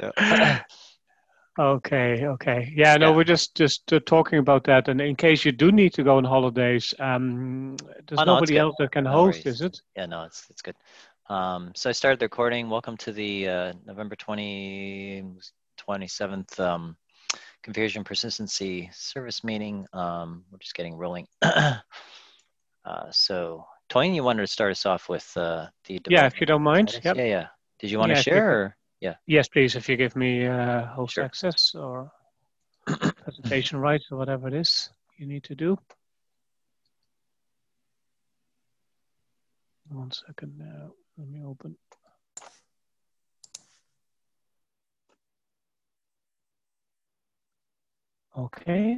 So Okay. Yeah, no, yeah. we're just talking about that. And in case you do need to go on holidays, Oh there's no, it's nobody good. else that can No host, is worries. it? Yeah, no, it's good. So I started the recording. Welcome to the November 27th Configuration Persistency Service meeting. We're just getting rolling. So Toyin, you wanted to start us off with the Yeah, if you development don't mind. status? Yep. Yeah. Did you want to Yeah, if you share could. or? Yeah, Yes, please, if you give me host sure. access or presentation rights or whatever it is you need to do. 1 second now. Let me open. Okay.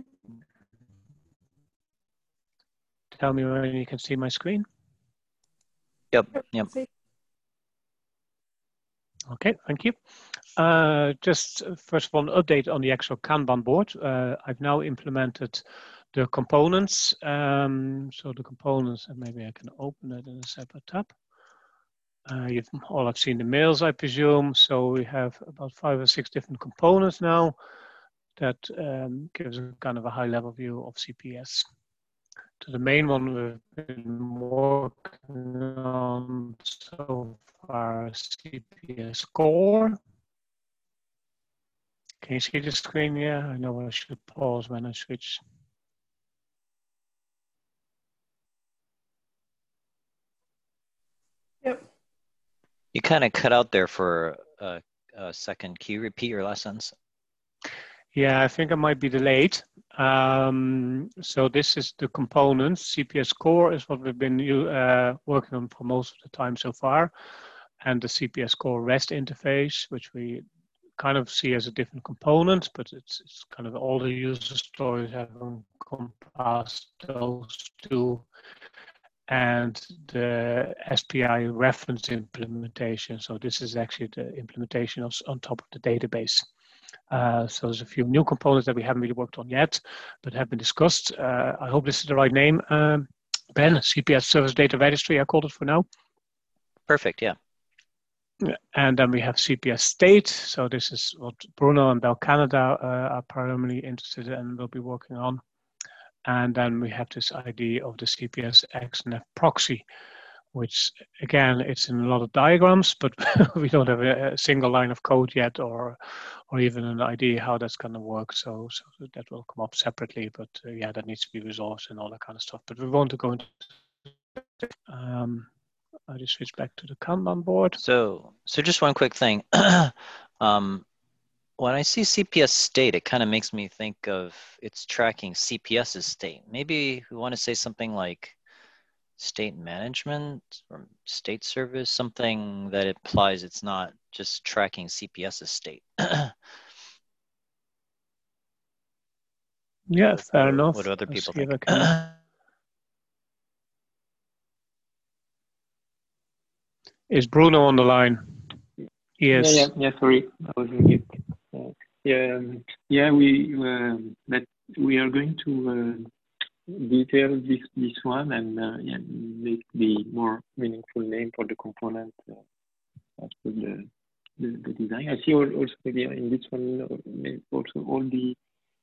Tell me when you can see my screen. Yep. Okay, thank you. Just first of all, an update on the actual Kanban board. I've now implemented the components. So the components, and maybe I can open it in a separate tab. You've all have seen the mails, I presume. So we have about 5 or 6 different components now that gives a kind of a high-level view of CPS. So the main one we've been working on so far is CPS Core. Can you see the screen? Yeah, I know I should pause when I switch. Yep. You kind of cut out there for a second. Can you repeat your last sentence? Yeah, I think I might be delayed. So this is the components. CPS Core is what we've been working on for most of the time so far. And the CPS Core REST interface, which we kind of see as a different component, but it's kind of all the user stories have encompassed those two. And the SPI reference implementation. So this is actually the implementation on top of the database. So there's a few new components that we haven't really worked on yet, but have been discussed. I hope this is the right name. Ben, CPS Service Data Registry, I called it for now. Perfect, yeah. And then we have CPS State. So this is what Bruno and Bell Canada are primarily interested in and will be working on. And then we have this idea of the CPS XNF proxy, which again, it's in a lot of diagrams, but we don't have a single line of code yet or even an idea how that's going to work. So that will come up separately, but yeah, that needs to be resolved and all that kind of stuff. But we want to go into I just switch back to the Kanban board. So just one quick thing. When I see CPS state, it kind of makes me think of it's tracking CPS's state. Maybe we want to say something like state management or state service, something that implies it's not just tracking CPS's state. Yeah, fair enough. What do other people think? Is Bruno on the line? Yes. Yeah. Sorry, I was on mute. We are going to detail this one and make the more meaningful name for the component as per the design. I see also maybe in this one also all the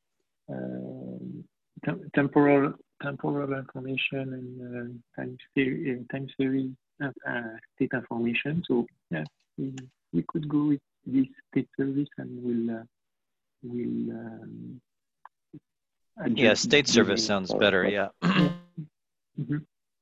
temporal information and time series state information. So yeah, we could go with this state service and we'll yeah, state service sounds better. Yeah. Mm-hmm.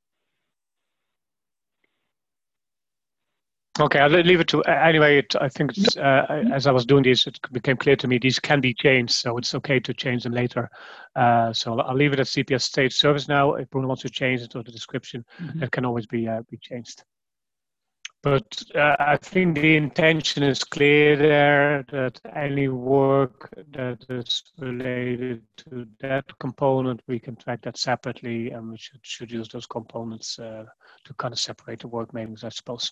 Okay, I'll leave it to, anyway, I think it's, as I was doing this, it became clear to me these can be changed, so it's okay to change them later. So I'll leave it at CPS state service now. If Bruno wants to change it or the description, that can always be changed. But I think the intention is clear there, that any work that is related to that component, we can track that separately, and we should use those components to kind of separate the work meetings, I suppose.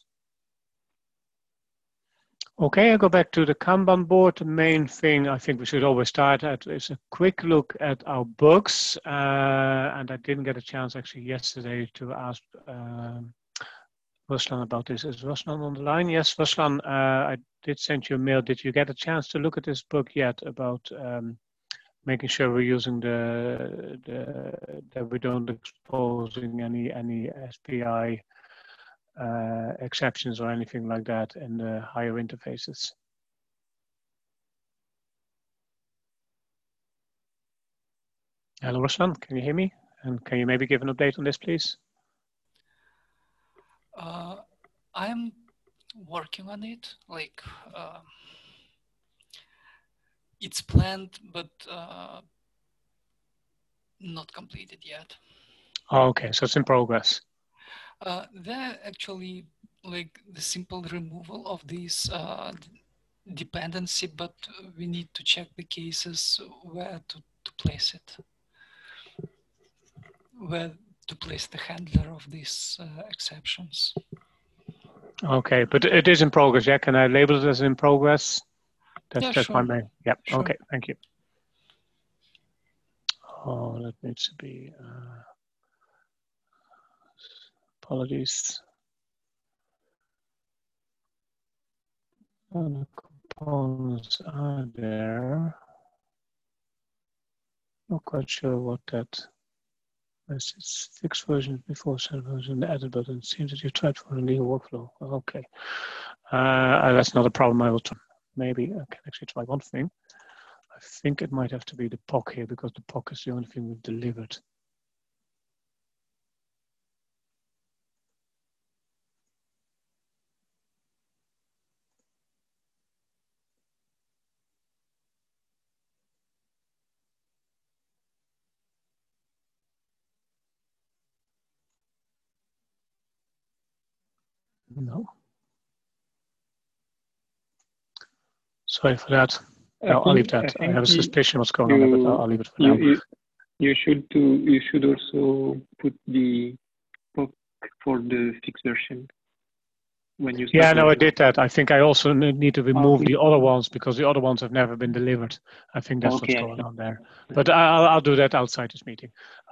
Okay, I go back to the Kanban board. The main thing I think we should always start at is a quick look at our bugs. And I didn't get a chance actually yesterday to ask Ruslan about this. Is Ruslan on the line? Yes, Ruslan, I did send you a mail. Did you get a chance to look at this book yet about making sure we're using that we don't exposing any SPI exceptions or anything like that in the higher interfaces? Hello, Ruslan, can you hear me? And can you maybe give an update on this, please? I'm working on it. Like it's planned, but not completed yet. Oh, okay, so it's in progress. They're actually like the simple removal of this dependency, but we need to check the cases where to place it, where to place the handler of these exceptions. Okay, but it is in progress, yeah? Can I label it as in progress? That's Sure. my main. Yeah, Sure. Okay, thank you. Oh, that needs to be, apologies. And the components are there. Not quite sure what that is. It's fixed versions before set version added, but it seems that you tried for a new workflow. Okay. That's not a problem. I will try. Maybe I can actually try one thing. I think it might have to be the POC here because the POC is the only thing we've delivered. No. Sorry for that. No, I'll leave that. I have a suspicion what's going on there, but I'll leave it for now. You should also put the POC for the fixed version when you start. Yeah, no, I did that. I think I also need to remove the other ones because the other ones have never been delivered. I think that's what's going on there. But I'll do that outside this meeting.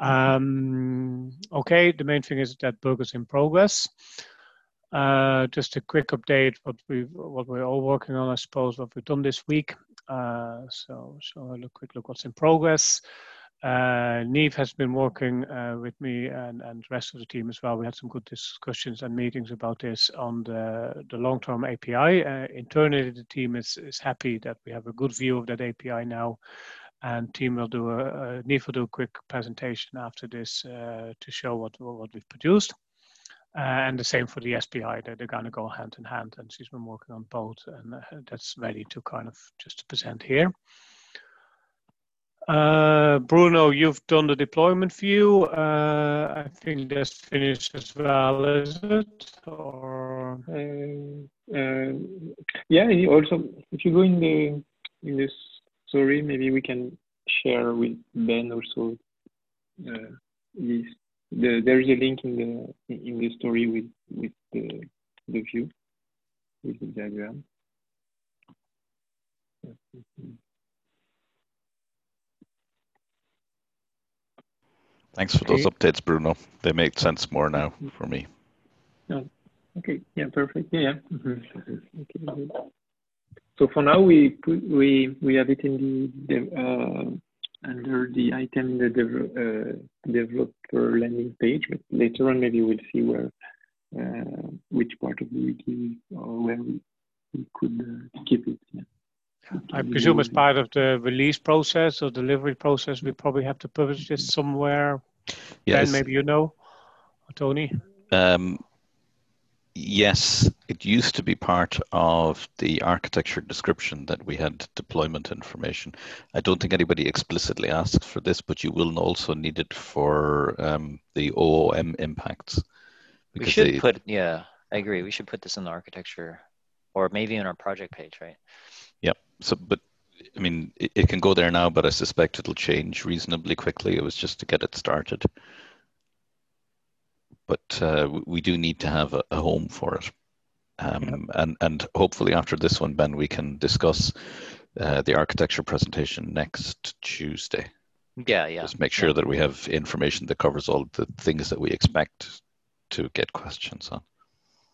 Okay, the main thing is that bug is in progress. Just a quick update what we're all working on, I suppose, what we've done this week. So a quick look what's in progress. Neve has been working with me and the rest of the team as well. We had some good discussions and meetings about this on the long-term API. Internally, the team is happy that we have a good view of that API now. And team will do Neve will do a quick presentation after this to show what we've produced. And the same for the SPI, they're going to go hand in hand, and she's been working on both, and that's ready to kind of just present here. Bruno, you've done the deployment view. I think that's finished as well, is it? Or yeah. Also, if you go in this story, maybe we can share with Ben also this. There is a link in the story with the view with the diagram. Thanks for those updates, Bruno. They make sense more now for me. Oh, okay. Yeah. Perfect. Yeah. Okay. So for now, we have it in the under the item in the developer landing page, but later on maybe we'll see where which part of the wiki or where we could keep it. Yeah. I presume as part of the release process or delivery process, we probably have to publish this somewhere. Yes. Ben, maybe you know, or Tony? Yes, it used to be part of the architecture description that we had deployment information. I don't think anybody explicitly asked for this, but you will also need it for the OOM impacts. We should put, yeah, I agree. We should put this in the architecture or maybe in our project page, right? Yeah. So, but I mean, it can go there now, but I suspect it'll change reasonably quickly. It was just to get it started. But we do need to have a home for it. And hopefully after this one, Ben, we can discuss the architecture presentation next Tuesday. Yeah. Just make sure that we have information that covers all the things that we expect to get questions on.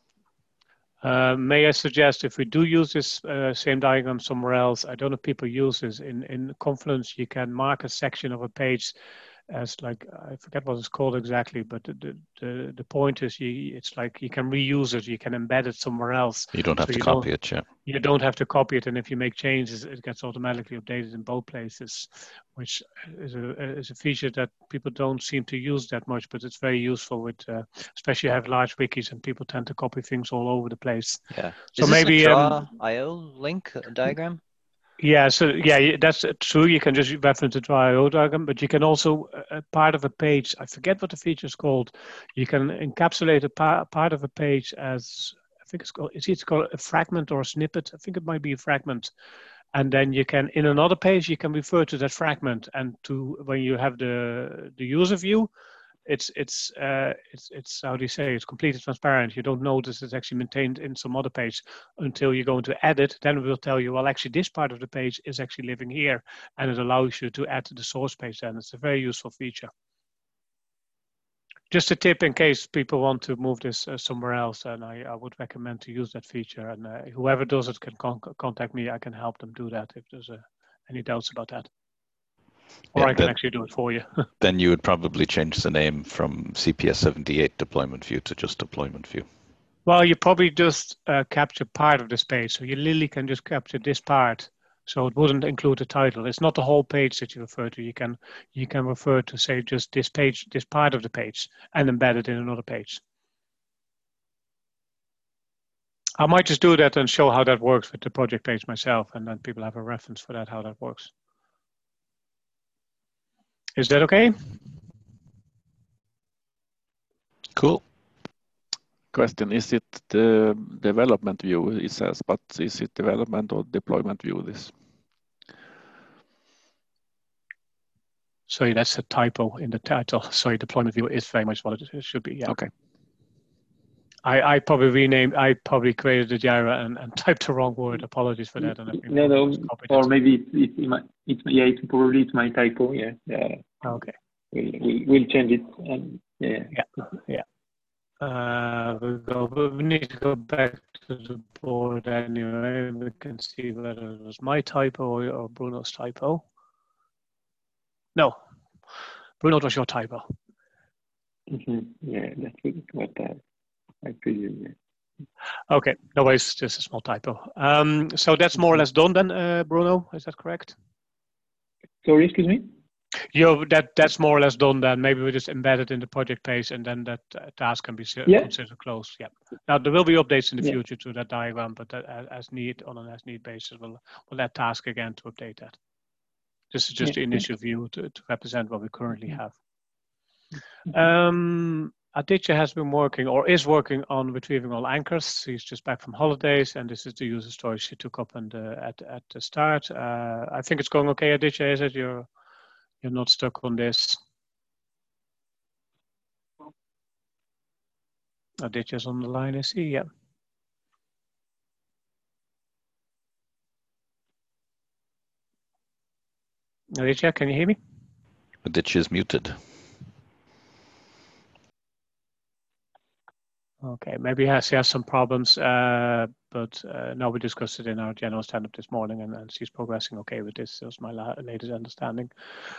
May I suggest, if we do use this same diagram somewhere else, I don't know if people use this, in Confluence, you can mark a section of a page as like, I forget what it's called exactly, but the point is it's like you can reuse it, you can embed it somewhere else. You don't have to copy it, yeah. You don't have to copy it, and if you make changes, it gets automatically updated in both places, which is a feature that people don't seem to use that much, but it's very useful with, especially you have large wikis and people tend to copy things all over the place. Yeah. So is this maybe a draw.io link diagram? Yeah, so yeah, that's true. You can just reference the draw.io diagram, but you can also, part of a page, I forget what the feature is called, you can encapsulate a part of a page as, I think it's called a fragment or a snippet. I think it might be a fragment. And then you can, in another page, you can refer to that fragment, and to when you have the user view, it's how do you say, it's completely transparent. You don't notice it's actually maintained in some other page until you go into edit. Then we'll tell you, well, actually this part of the page is actually living here, and it allows you to add to the source page. Then it's a very useful feature. Just a tip in case people want to move this somewhere else, and I would recommend to use that feature. And whoever does it can contact me. I can help them do that if there's any doubts about that. Or I can actually do it for you. Then you would probably change the name from CPS 78 deployment view to just deployment view. Well, you probably just capture part of this page. So you literally can just capture this part. So it wouldn't include the title. It's not the whole page that you refer to. You can refer to, say, just this page, this part of the page, and embed it in another page. I might just do that and show how that works with the project page myself, and then people have a reference for that, how that works. Is that okay? Cool. Question, is it the development view it says, but is it development or deployment view this? Sorry, that's a typo in the title. Sorry, deployment view is very much what it should be, yeah. Okay. I probably created the Jira and typed the wrong word. Apologies for that. And no, or maybe it's probably my typo. Yeah. Okay. We'll change it. And yeah. We need to go back to the board anyway. We can see whether it was my typo or Bruno's typo. No, Bruno, it was your typo. Yeah, that's what I presume. Yeah. Okay, no worries, just a small typo. So that's more or less done then, Bruno, is that correct? Sorry, excuse me? That's more or less done then. Maybe we just embed it in the project page and then that task can be considered closed. Yeah. Now there will be updates in the future to that diagram, but as need on an as-need basis, we'll add task again to update that. This is just the initial view to represent what we currently have. Aditya has been working or is working on retrieving all anchors. He's just back from holidays, and this is the user story she took up at the start. I think it's going okay, Aditya, is it? You're not stuck on this. Aditya's on the line, I see, yeah. Aditya, can you hear me? Aditya is muted. Okay, maybe he has some problems, but no, we discussed it in our general stand-up this morning, and she's progressing okay with this. That's my latest understanding.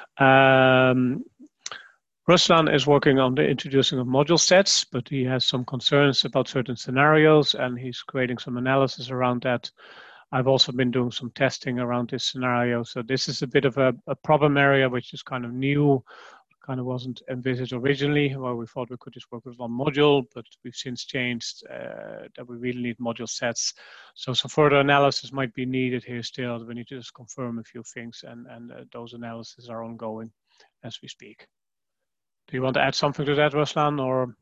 Ruslan is working on the introducing of module sets, but he has some concerns about certain scenarios, and he's creating some analysis around that. I've also been doing some testing around this scenario. So this is a bit of a problem area, which is kind of new, kind of wasn't envisaged originally, where we thought we could just work with one module, but we've since changed that we really need module sets. So some further analysis might be needed here still. We need to just confirm a few things, and those analyses are ongoing as we speak. Do you want to add something to that, Ruslan, or?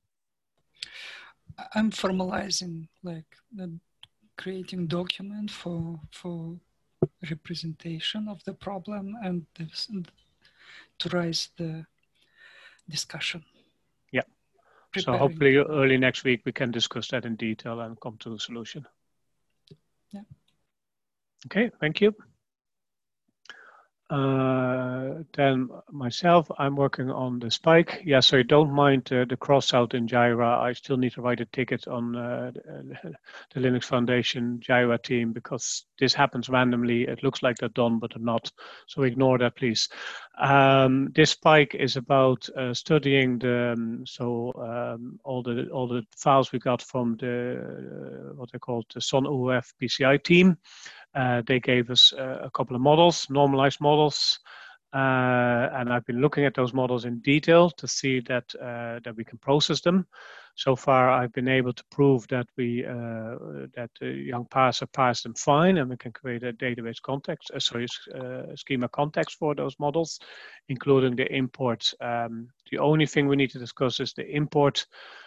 I'm formalizing, like creating document for representation of the problem and to raise the discussion. Yeah. So hopefully early next week we can discuss that in detail and come to a solution. Yeah. Okay, thank you. Then myself, I'm working on the Spike. Yeah, so you don't mind the cross out in Jira. I still need to write a ticket on the Linux Foundation Jira team because this happens randomly. It looks like they're done, but they're not. So ignore that, please. This Spike is about studying the all the files we got from the what they call the SonOF PCI team. They gave us a couple of models, normalized models, and I've been looking at those models in detail to see that that we can process them. So far, I've been able to prove that that the young parser parsed them fine, and we can create a database context, schema context for those models, including the import. The only thing we need to discuss is the import.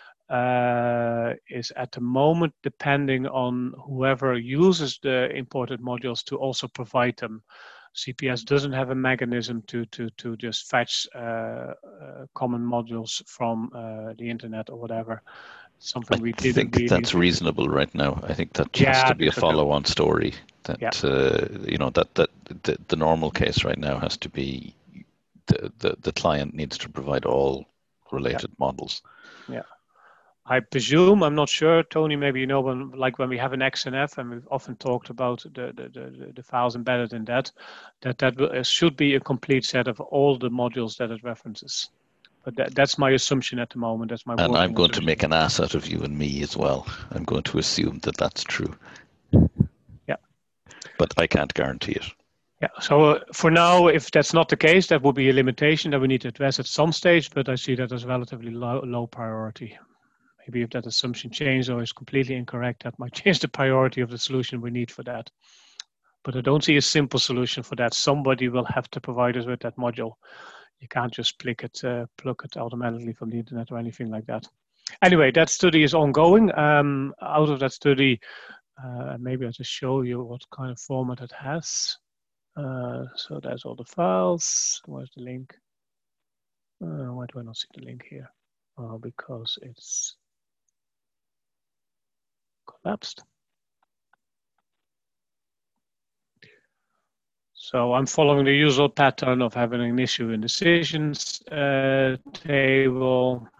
Is at the moment depending on whoever uses the imported modules to also provide them. CPS doesn't have a mechanism to just fetch common modules from the internet or whatever. Something we didn't think really that's reasonable right now. I think that has to be a follow-on story. That you know that the normal case right now has to be the client needs to provide all related models. Yeah. I presume, I'm not sure, Tony, maybe you know, when we have an XNF, and we've often talked about the files embedded in that should be a complete set of all the modules that it references. But that's my assumption at the moment. That's my And I'm going assumption. to make an ass out of you and me as well. I'm going to assume that that's true. Yeah. But I can't guarantee it. Yeah, so for now, if that's not the case, that would be a limitation that we need to address at some stage, but I see that as relatively low priority. Maybe if that assumption changes or is completely incorrect, that might change the priority of the solution we need for that. But I don't see a simple solution for that. Somebody will have to provide us with that module. You can't just plug it automatically from the internet or anything like that. Anyway, that study is ongoing. Out of that study, maybe I'll just show you what kind of format it has. So there's all the files. Where's the link? Why do I not see the link here? Because it's collapsed. So I'm following the usual pattern of having an issue in decisions table.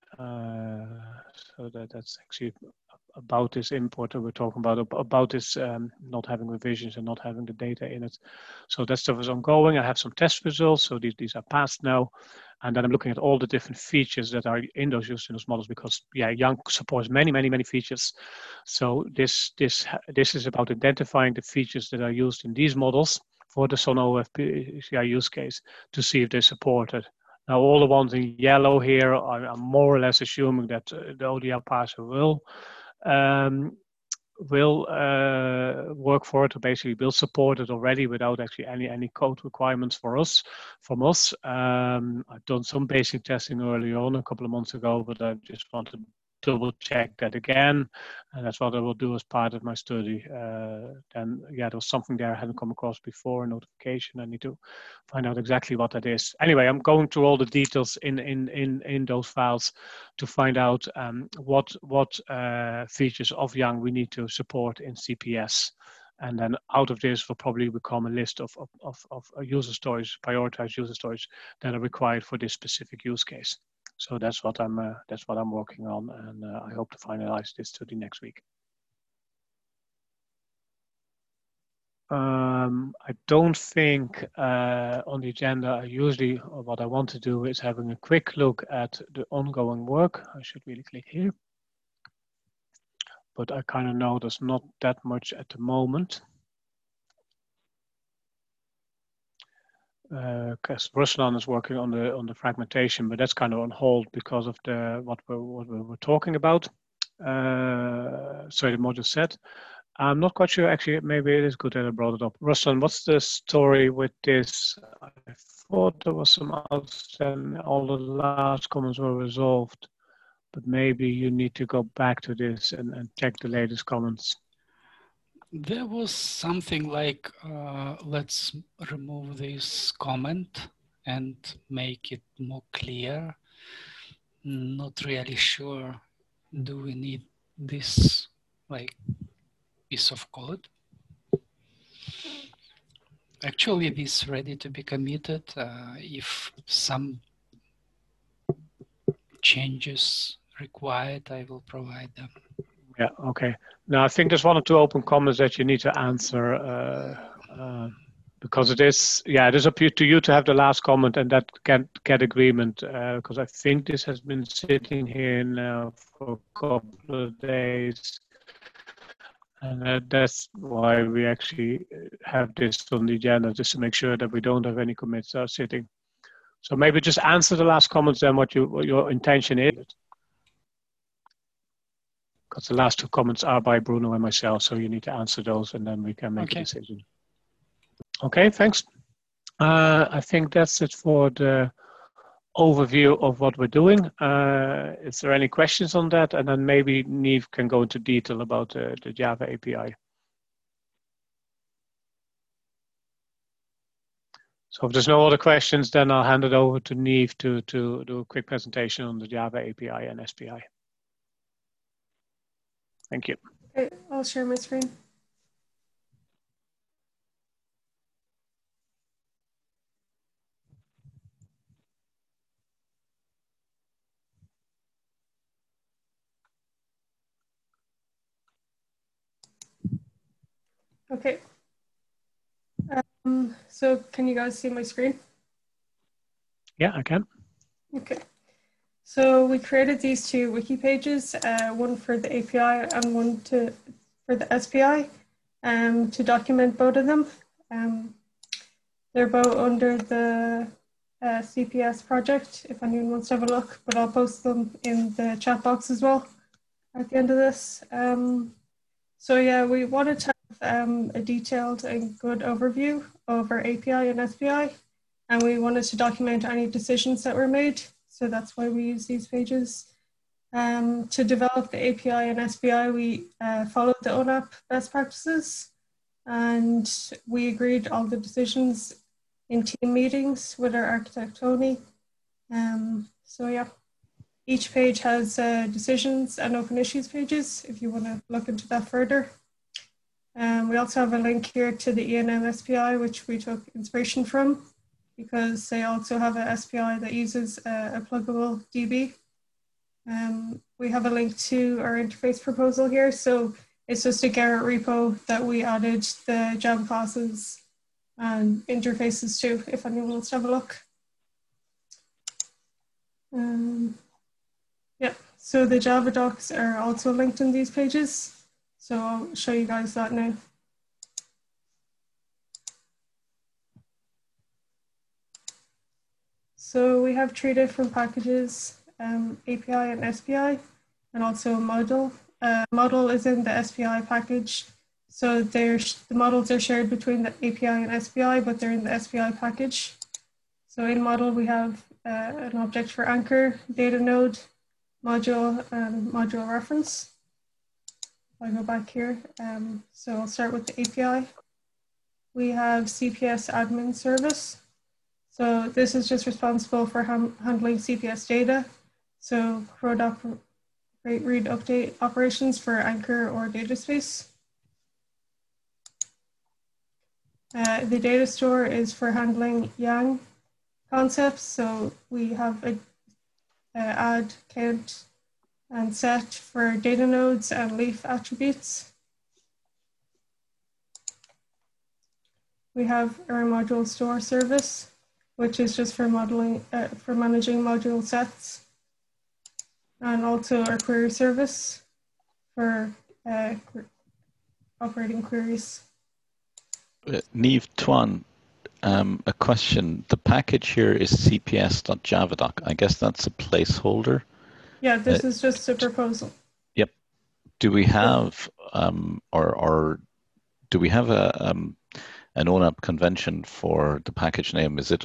So that's actually about this import that we're talking about this not having revisions and not having the data in it. So that stuff is ongoing. I have some test results, so these are passed now. And then I'm looking at all the different features that are in those used in those models because Young supports many features. So this is about identifying the features that are used in these models for the SonOF PCI use case to see if they support it. Now, all the ones in yellow here, I'm more or less assuming that the ODL parser will work for it, or basically will support it already without actually any code requirements from us. I've done some basic testing early on a couple of months ago, but I just want to double check that again, and that's what I will do as part of my study. Then there was something there I hadn't come across before, a notification. I need to find out exactly what that is. Anyway, I'm going through all the details in those files to find out what features of Young we need to support in CPS. And then out of this will probably become a list of user stories, prioritized user stories that are required for this specific use case. So that's what I'm working on, and I hope to finalize this study next week. I don't think on the agenda. Usually, what I want to do is having a quick look at the ongoing work. I should really click here, but I kind of know there's not that much at the moment. Because Ruslan is working on the fragmentation, but that's kind of on hold because of what we were talking about. So the module set. I'm not quite sure. Actually, maybe it is good that I brought it up. Ruslan, what's the story with this? I thought there was some outstanding. All the last comments were resolved, but maybe you need to go back to this and check the latest comments. There was something like, let's remove this comment and make it more clear. Not really sure. Do we need this like piece of code? Actually, this is ready to be committed. If some changes required, I will provide them. Yeah, okay. Now, I think there's one or two open comments that you need to answer because it is up to you to have the last comment and that can get agreement because I think this has been sitting here now for a couple of days. And that's why we actually have this on the agenda, just to make sure that we don't have any commits sitting. So maybe just answer the last comments then what your intention is. Because the last two comments are by Bruno and myself, so you need to answer those and then we can make a decision. Okay, thanks. I think that's it for the overview of what we're doing. Is there any questions on that? And then maybe Niamh can go into detail about the Java API. So if there's no other questions, then I'll hand it over to Niamh to do a quick presentation on the Java API and SPI. Thank you. Okay, I'll share my screen. Okay. So can you guys see my screen? Yeah, I can. Okay. So we created these two wiki pages, one for the API and one for the SPI, to document both of them. They're both under the CPS project, if anyone wants to have a look, but I'll post them in the chat box as well at the end of this. So yeah, we wanted to have a detailed and good overview of our API and SPI, and we wanted to document any decisions that were made. So that's why we use these pages. To develop the API and SPI, we followed the ONAP best practices, and we agreed all the decisions in team meetings with our architect, Tony. So yeah, each page has decisions and open issues pages if you want to look into that further. We also have a link here to the ENM SPI, which we took inspiration from, because they also have a SPI that uses a pluggable DB. We have a link to our interface proposal here. So it's just a Gerrit repo that we added the Java classes and interfaces to, if anyone wants to have a look. Yeah, so the Java docs are also linked in these pages. So I'll show you guys that now. So we have 3 different packages, API and SPI, and also a model. Model is in the SPI package. So the models are shared between the API and SPI, but they're in the SPI package. So in model, we have an object for anchor, data node, module, and module reference. I'll go back here. So I'll start with the API. We have CPS admin service. So this is just responsible for handling CPS data. So CRUD read update operations for anchor or data space. The data store is for handling Yang concepts. So we have a add, count, and set for data nodes and leaf attributes. We have our module store service, which is just for modeling, for managing module sets, and also our query service for operating queries. Niamh, Tuan, a question. The package here is cps.javadoc. I guess that's a placeholder. Yeah, this is just a proposal. Yep. Do we have or do we have an ONAP convention for the package name? Is it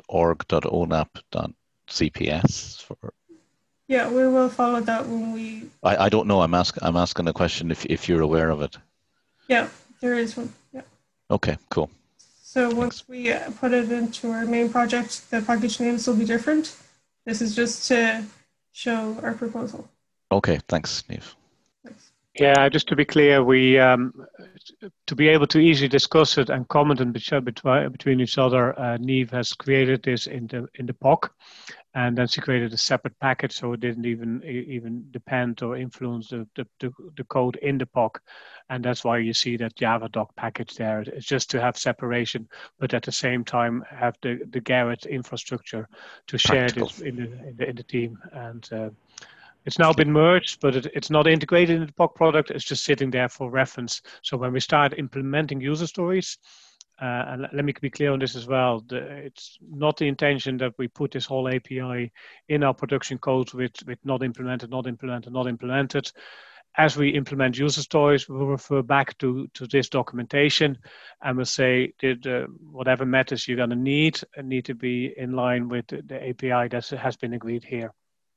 org.onap.cps? Yeah, we will follow that when we. I don't know. I'm asking a question if you're aware of it. Yeah, there is one. Yeah. Okay, cool. So once we put it into our main project, the package names will be different. This is just to show our proposal. Okay, thanks, Niamh. Thanks. Yeah, just to be clear, we to be able to easily discuss it and comment on between each other, Neve has created this in the POC, and then she created a separate package, so it didn't even depend or influence the code in the POC, and that's why you see that JavaDoc package there. It's just to have separation, but at the same time have the Gerrit infrastructure to share this in the team. And it's now been merged, but it's not integrated in the POC product. It's just sitting there for reference. So when we start implementing user stories, and let me be clear on this as well, it's not the intention that we put this whole API in our production code with not implemented, not implemented, not implemented. As we implement user stories, we'll refer back to this documentation, and we'll say whatever methods you're going to need to be in line with the API that has been agreed here.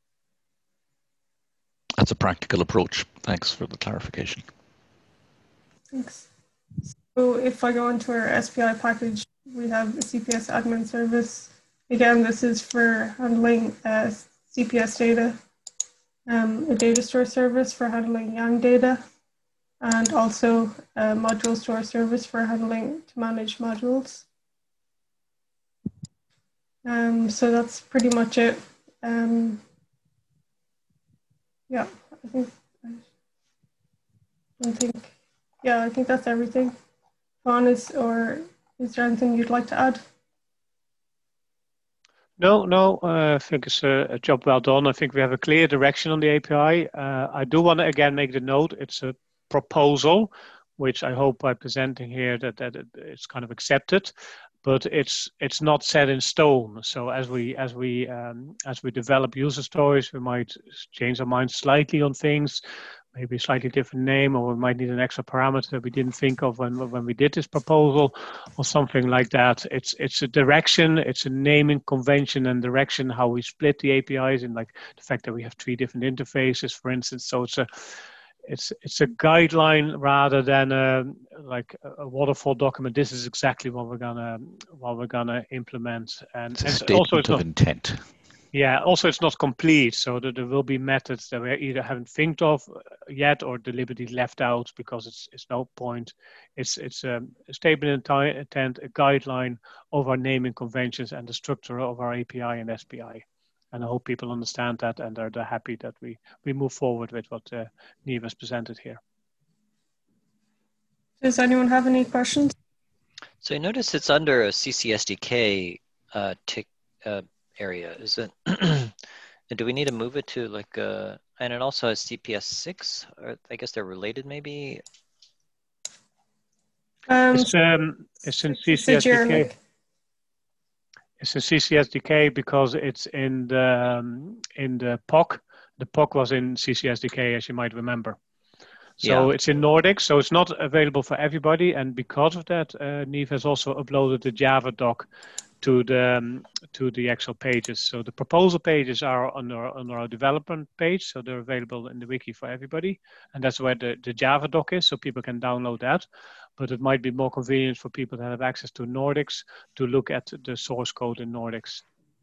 That's a practical approach. Thanks for the clarification. Thanks. So if I go into our SPI package, we have a CPS admin service. Again, this is for handling CPS data, a data store service for handling Yang data, and also a module store service for handling to manage modules. So that's pretty much it. Yeah, I think that's everything. Juan, is there anything you'd like to add? No, I think it's a job well done. I think we have a clear direction on the API. I do want to again make the note, it's a proposal, which I hope by presenting here that it's kind of accepted, but it's not set in stone. So as we develop user stories, we might change our minds slightly on things, maybe a slightly different name, or we might need an extra parameter that we didn't think of when we did this proposal, or something like that. It's a direction, it's a naming convention and direction how we split the APIs, and like the fact that we have 3 different interfaces, for instance. So it's a guideline rather than a waterfall document. This is exactly what we're gonna implement, and it's a statement of intent. Yeah, also it's not complete, so that there will be methods that we either haven't think of yet or deliberately left out because it's no point. It's a statement of intent, a guideline of our naming conventions and the structure of our API and SPI. And I hope people understand that and they're happy that we move forward with what Neve has presented here. Does anyone have any questions? So you notice it's under a CCSDK area, is it? Do we need to move it to like and it also has CPS6, or I guess they're related maybe? It's in CCSDK. It's in CCSDK because it's in the POC. The POC was in CCSDK, as you might remember. So It's in Nordic, so it's not available for everybody, and because of that, Neve has also uploaded the JavaDoc to the actual pages. So the proposal pages are on our development page, so they're available in the wiki for everybody, and that's where the JavaDoc is, so people can download that. But it might be more convenient for people that have access to Nordics to look at the source code in Nordics.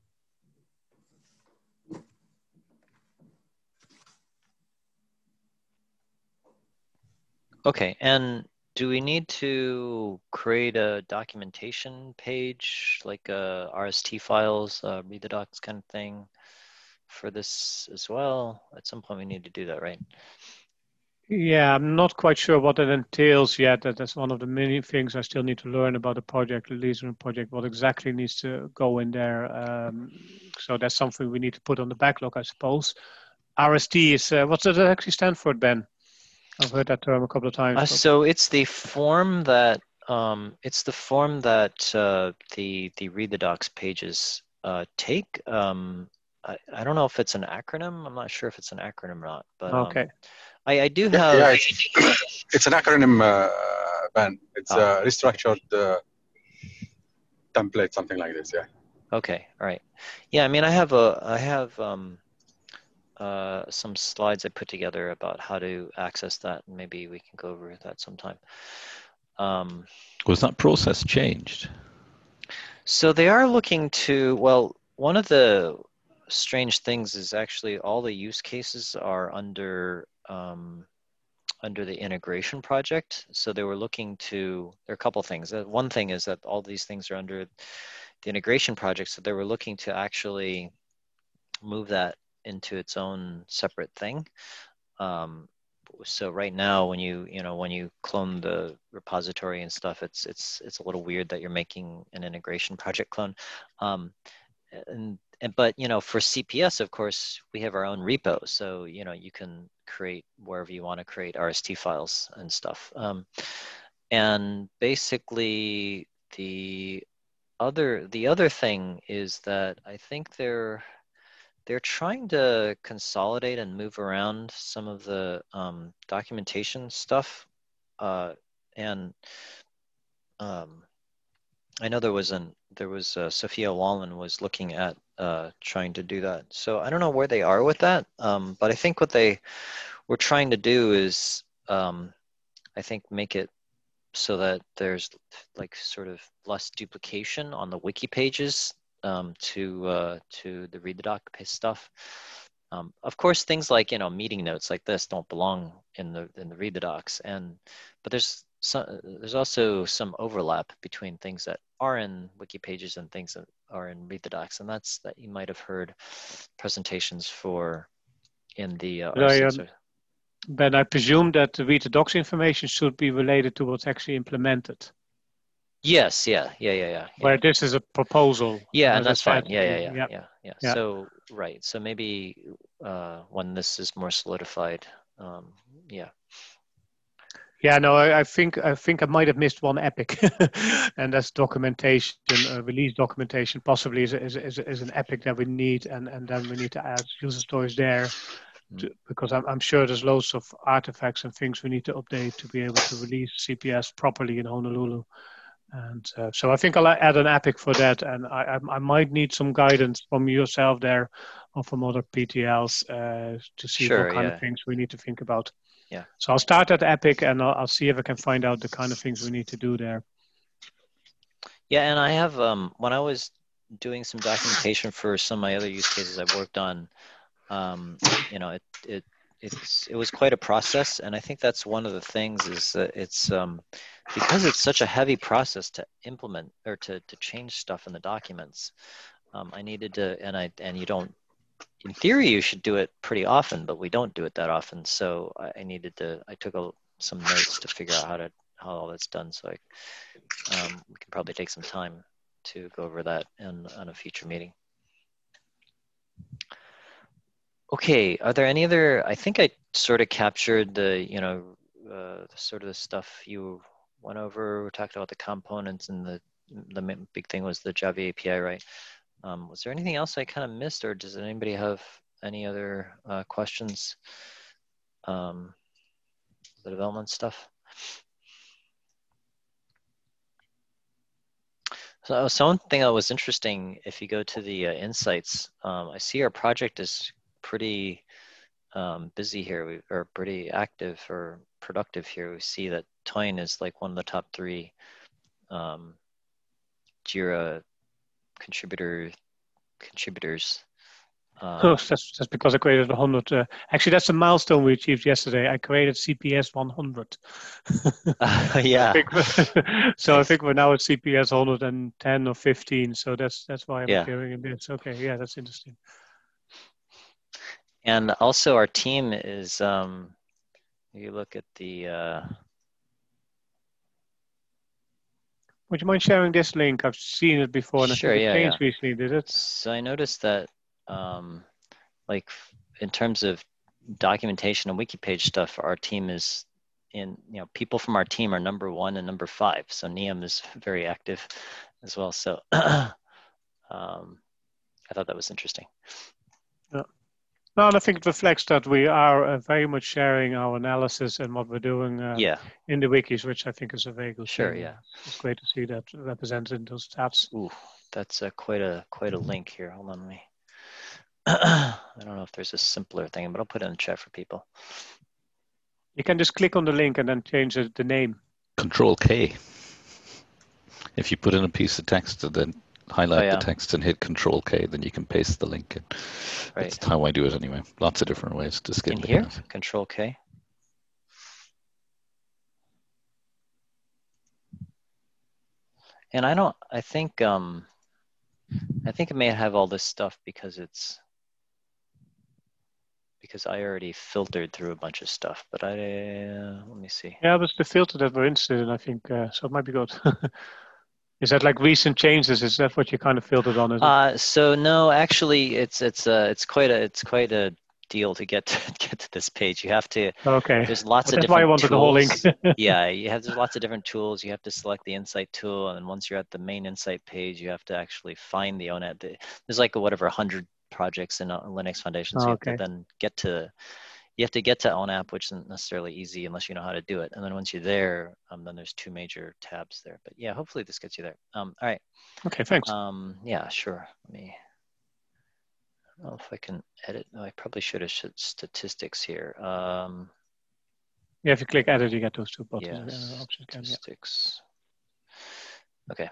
Okay, and do we need to create a documentation page, like RST files, read the docs kind of thing for this as well? At some point we need to do that, right? Yeah, I'm not quite sure what that entails yet. That's one of the many things I still need to learn about the project, the Leasing project, what exactly needs to go in there. So that's something we need to put on the backlog, I suppose. RST is, what does it actually stand for, Ben? I've heard that term a couple of times. So it's the form that the read the docs pages take. I don't know if it's an acronym. I'm not sure if it's an acronym or not. But okay. I do have. Yeah, it's an acronym, Ben. It's a restructured template, something like this. Yeah. Okay. All right. Yeah. I mean, I have some slides I put together about how to access that, and maybe we can go over that sometime. Was that process changed? So they are looking to, well, one of the strange things is actually all the use cases are under under the integration project. So they were looking to, there are a couple things. One thing is that all these things are under the integration project. So they were looking to actually move that into its own separate thing. So right now, when you clone the repository and stuff, it's a little weird that you're making an integration project clone. But for CPS, of course, we have our own repo, so you can create wherever you want to create RST files and stuff. And basically, the other thing is that I think they're trying to consolidate and move around some of the documentation stuff, and I know there was Sophia Wallin was looking at trying to do that. So I don't know where they are with that, but I think what they were trying to do is I think make it so that there's like sort of less duplication on the wiki pages to the read the doc stuff. Of course, things like meeting notes like this don't belong in the read the docs, but there's also some overlap between things that are in wiki pages and things that are in read the docs, and that you might have heard presentations for in the R6. Ben, I presume that the read the docs information should be related to what's actually implemented. Yes, yeah. Where this is a proposal. Yeah, and that's fine. Yeah. So right. So maybe when this is more solidified, yeah. Yeah, no, I think I might have missed one epic, and that's documentation, release documentation. Possibly is an epic that we need, and then we need to add user stories there, because I'm sure there's loads of artifacts and things we need to update to be able to release CPS properly in Honolulu. And so I think I'll add an epic for that, and I might need some guidance from yourself there, or from other PTLs to see what kind of things we need to think about. Yeah. So I'll start at epic, and I'll see if I can find out the kind of things we need to do there. Yeah, and I have when I was doing some documentation for some of my other use cases I've worked on, it was quite a process, and I think that's one of the things is that it's because it's such a heavy process to implement or to change stuff in the documents. I needed to, and you don't. In theory, you should do it pretty often, but we don't do it that often. So I took some notes to figure out how all that's done. So we can probably take some time to go over that on a future meeting. Okay, are there any other? I think I sort of captured the sort of the stuff you went over. We talked about the components, and the big thing was the Java API, right? Was there anything else I kind of missed, or does anybody have any other questions? The development stuff. So something that was interesting, if you go to the insights, I see our project is pretty busy here. We are pretty active or productive here. We see that Toyin is like one of the top 3 Jira contributors. That's because I created 100. Actually, that's a milestone we achieved yesterday. I created CPS 100. Yeah. I think we're now at CPS 110 or 15. So that's why I'm appearing in this. Okay, yeah, that's interesting. And also, our team is. You look at the. Would you mind sharing this link? I've seen it before, and sure, I think it changed recently, did it? So I noticed that, like, in terms of documentation and wiki page stuff, our team is people from our team are number 1 and number 5. So Niam is very active as well. So I thought that was interesting. Yeah. No, and I think it reflects that we are very much sharing our analysis and what we're doing in the wikis, which I think is a very good thing. Yeah. It's great to see that represented in those stats. Ooh, that's quite a link here. Hold on, me. I don't know if there's a simpler thing, but I'll put it in the chat for people. You can just click on the link and then change the name. Control K. If you put in a piece of text and then highlight the text and hit Control K, then you can paste the link in. Right. That's how I do it anyway. Lots of different ways to skin in the here. cat. Control K. And I think it may have all this stuff because I already filtered through a bunch of stuff, but let me see. Yeah, it was the filter that we're interested in, I think, so it might be good. Is that like recent changes? Is that what you kind of filtered on? Is it? So no, actually, it's quite a deal to get to this page. You have to. Okay. There's lots of That's why I different wanted the whole link. tools. Yeah, there's lots of different tools. You have to select the Insight tool, and then once you're at the main Insight page, you have to actually find the ONAP. There's like whatever 100 projects in Linux Foundation, so you have to then get to ONAP, which isn't necessarily easy unless you know how to do it. And then once you're there, then there's two major tabs there. But yeah, hopefully this gets you there. All right. Okay, thanks. Yeah, sure. I don't know if I can edit. No, I probably should have statistics here. Yeah, if you click edit, you get those two buttons. Yeah, options. Statistics. Okay.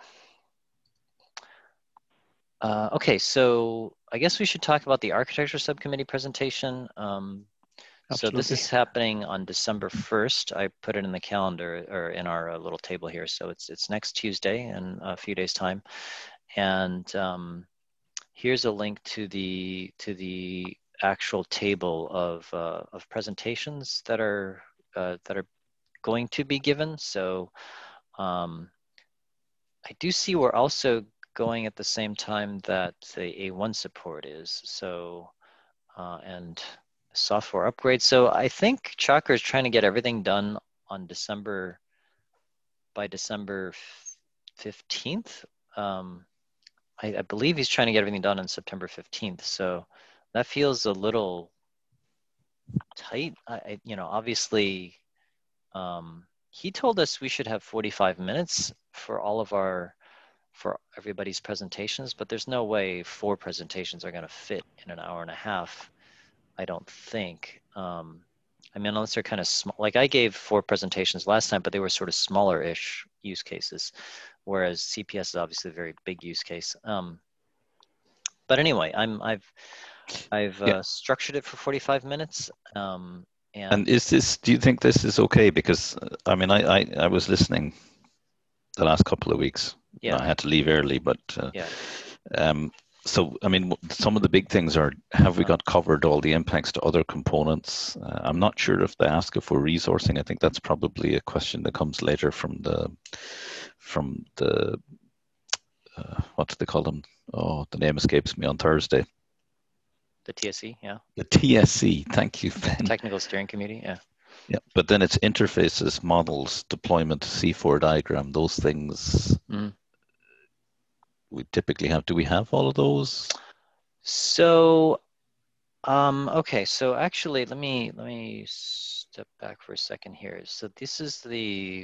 Okay, so I guess we should talk about the architecture subcommittee presentation. So this is happening on December 1st. I put it in the calendar or in our little table here. So it's next Tuesday in a few days' time. And here's a link to the actual table of presentations that are going to be given. So I do see we're also going at the same time that the A1 support is. So and software upgrade. So I think Chakra is trying to get everything done on by December 15th. I believe he's trying to get everything done on September 15th. So that feels a little tight. Obviously, he told us we should have 45 minutes for everybody's presentations, but there's no way 4 presentations are going to fit in an hour and a half. I don't think. Unless they're kind of small. Like I gave 4 presentations last time, but they were sort of smaller-ish use cases, whereas CPS is obviously a very big use case. But anyway, I've structured it for 45 minutes. And do you think this is okay? Because I was listening the last couple of weeks. Yeah. I had to leave early, but so, some of the big things are, have we got covered all the impacts to other components? I'm not sure if they ask if we're resourcing. I think that's probably a question that comes later from the what do they call them? Oh, the name escapes me on Thursday. The TSC, yeah. The TSC, thank you, Ben. Technical Steering Committee, yeah. Yeah, but then it's interfaces, models, deployment, C4 diagram, those things. We typically have. Do we have all of those? So, okay. So actually, let me step back for a second here. So this is the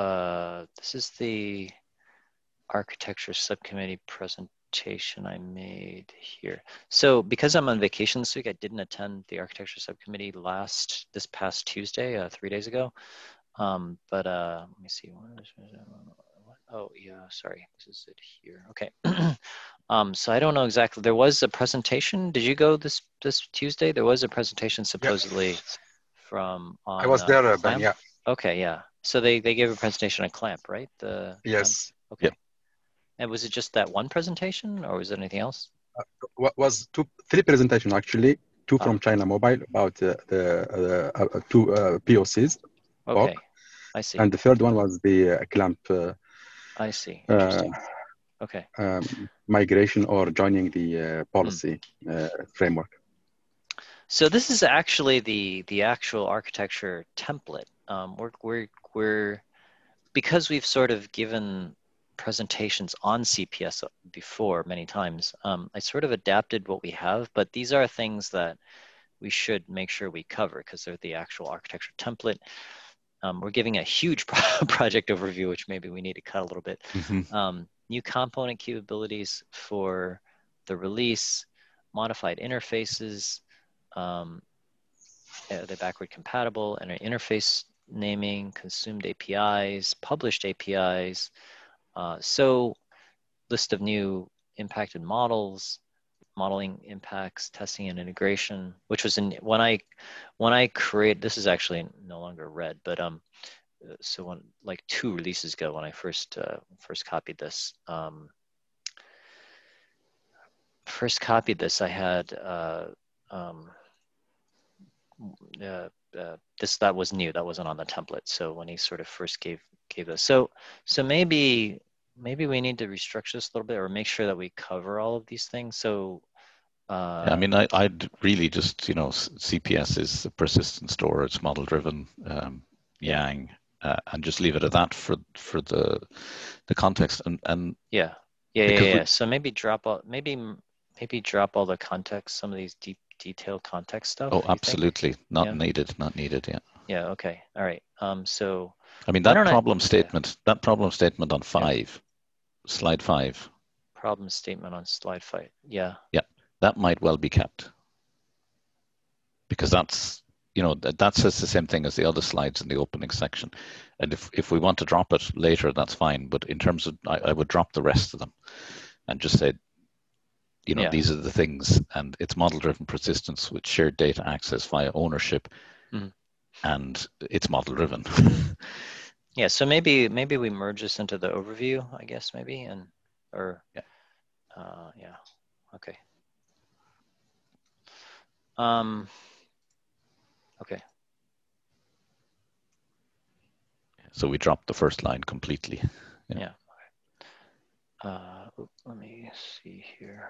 architecture subcommittee presentation I made here. So because I'm on vacation this week, I didn't attend the architecture subcommittee this past Tuesday, 3 days ago. But let me see. Oh yeah, sorry, this is it here. Okay. So I don't know exactly. There was a presentation. Did you go this Tuesday? There was a presentation supposedly from. I was there, Ben. Yeah. Okay, yeah. So they gave a presentation on CLAMP, right? Yes. CLAMP? Okay. Yeah. And was it just that one presentation, or was it anything else? Was 3 presentations actually. 2 from China Mobile about the 2 POCs. Okay, I see. And the third one was the CLAMP. I see. Interesting. Okay. Migration or joining the policy framework. So this is actually the actual architecture template. We're because we've sort of given presentations on CPS before many times. I sort of adapted what we have, but these are things that we should make sure we cover because they're the actual architecture template. We're giving a huge project overview, which maybe we need to cut a little bit. New component capabilities for the release, modified interfaces, they're backward compatible, and interface naming, consumed APIs, published APIs. So list of new impacted models, modeling impacts, testing and integration, which was when I created, this is actually no longer red, but so when, like 2 releases ago, when I first copied this, I had that was new. That wasn't on the template. So when he sort of first gave this, so maybe we need to restructure this a little bit, or make sure that we cover all of these things. So I mean, I'd really just, you know, CPS is a persistent store. It's model driven, Yang, and just leave it at that for the context. And yeah. So maybe drop all the context, some of these detailed context stuff. Oh, absolutely, not needed. Yeah. Yeah. Okay. All right. So I mean, that problem statement on 5, slide 5. Problem statement on slide 5. Yeah. Yeah, that might well be kept, because that's, you know, that says the same thing as the other slides in the opening section. And if we want to drop it later, that's fine. But in terms of, I would drop the rest of them and just say, you know, these are the things, and it's model-driven persistence with shared data access via ownership, and it's model-driven. Yeah, so maybe we merge this into the overview, I guess, maybe, okay. Okay. So we dropped the first line completely. Yeah. Let me see here.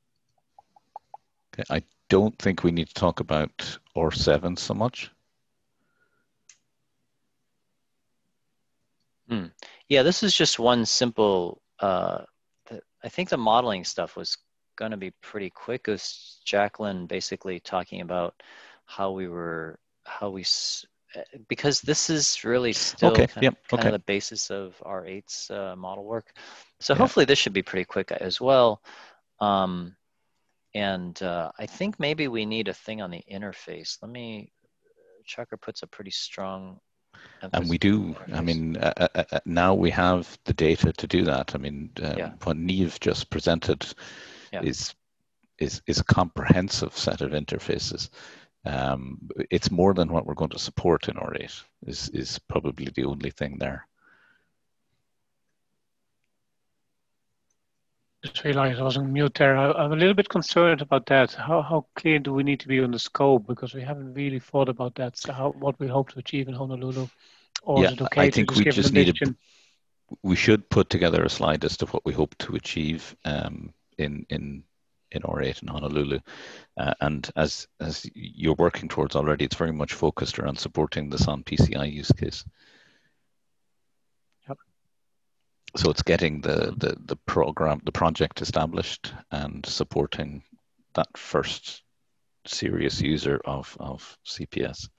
Okay, I don't think we need to talk about R7 so much. Yeah, this is just one simple, I think the modeling stuff was going to be pretty quick. It was Jacqueline basically talking about because this is really still kind of the basis of R8's model work. So hopefully this should be pretty quick as well. And I think maybe we need a thing on the interface. Chakra puts a pretty strong emphasis. And we do. I mean, now we have the data to do that. I mean, what Niamh just presented is a comprehensive set of interfaces. It's more than what we're going to support in R8. Is probably the only thing there. Just realized I was on mute there. I'm a little bit concerned about that. How clear do we need to be on the scope? Because we haven't really thought about that. So what we hope to achieve in Honolulu, or is it okay I think to just we just we should put together a slide as to what we hope to achieve in R8 in Honolulu, and as you're working towards already, it's very much focused around supporting the SON PCI use case. So it's getting the project established and supporting that first serious user of CPS.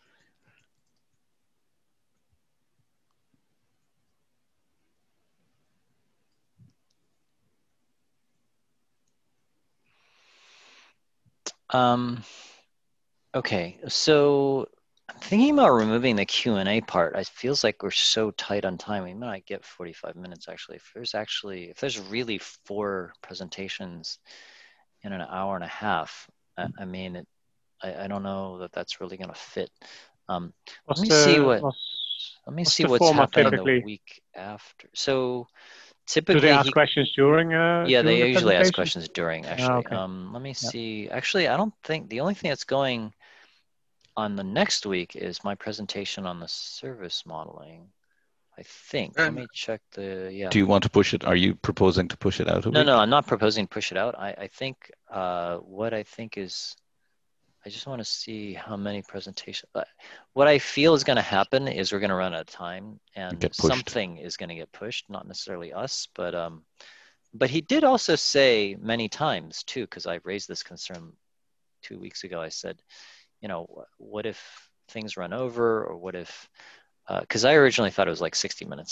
Okay, so I'm thinking about removing the Q&A part. It feels like we're so tight on time. We might get 45 minutes actually. If there's really 4 presentations in an hour and a half, I mean, I don't know that that's really going to fit. Let me see what's happening the week after. So typically, do they ask questions during? Yeah, they usually ask questions during. Actually, let me see. Actually, I don't think the only thing that's going on the next week is my presentation on the service modeling. I think. Let me check the. Do you want to push it? Are you proposing to push it out a week? No, I'm not proposing to push it out. I think what I think is, I just want to see how many presentations. What I feel is going to happen is we're going to run out of time, and something is going to get pushed. Not necessarily us, but he did also say many times too, because I raised this concern 2 weeks ago. I said, you know, what if things run over, or what if, because I originally thought it was like 60 minutes.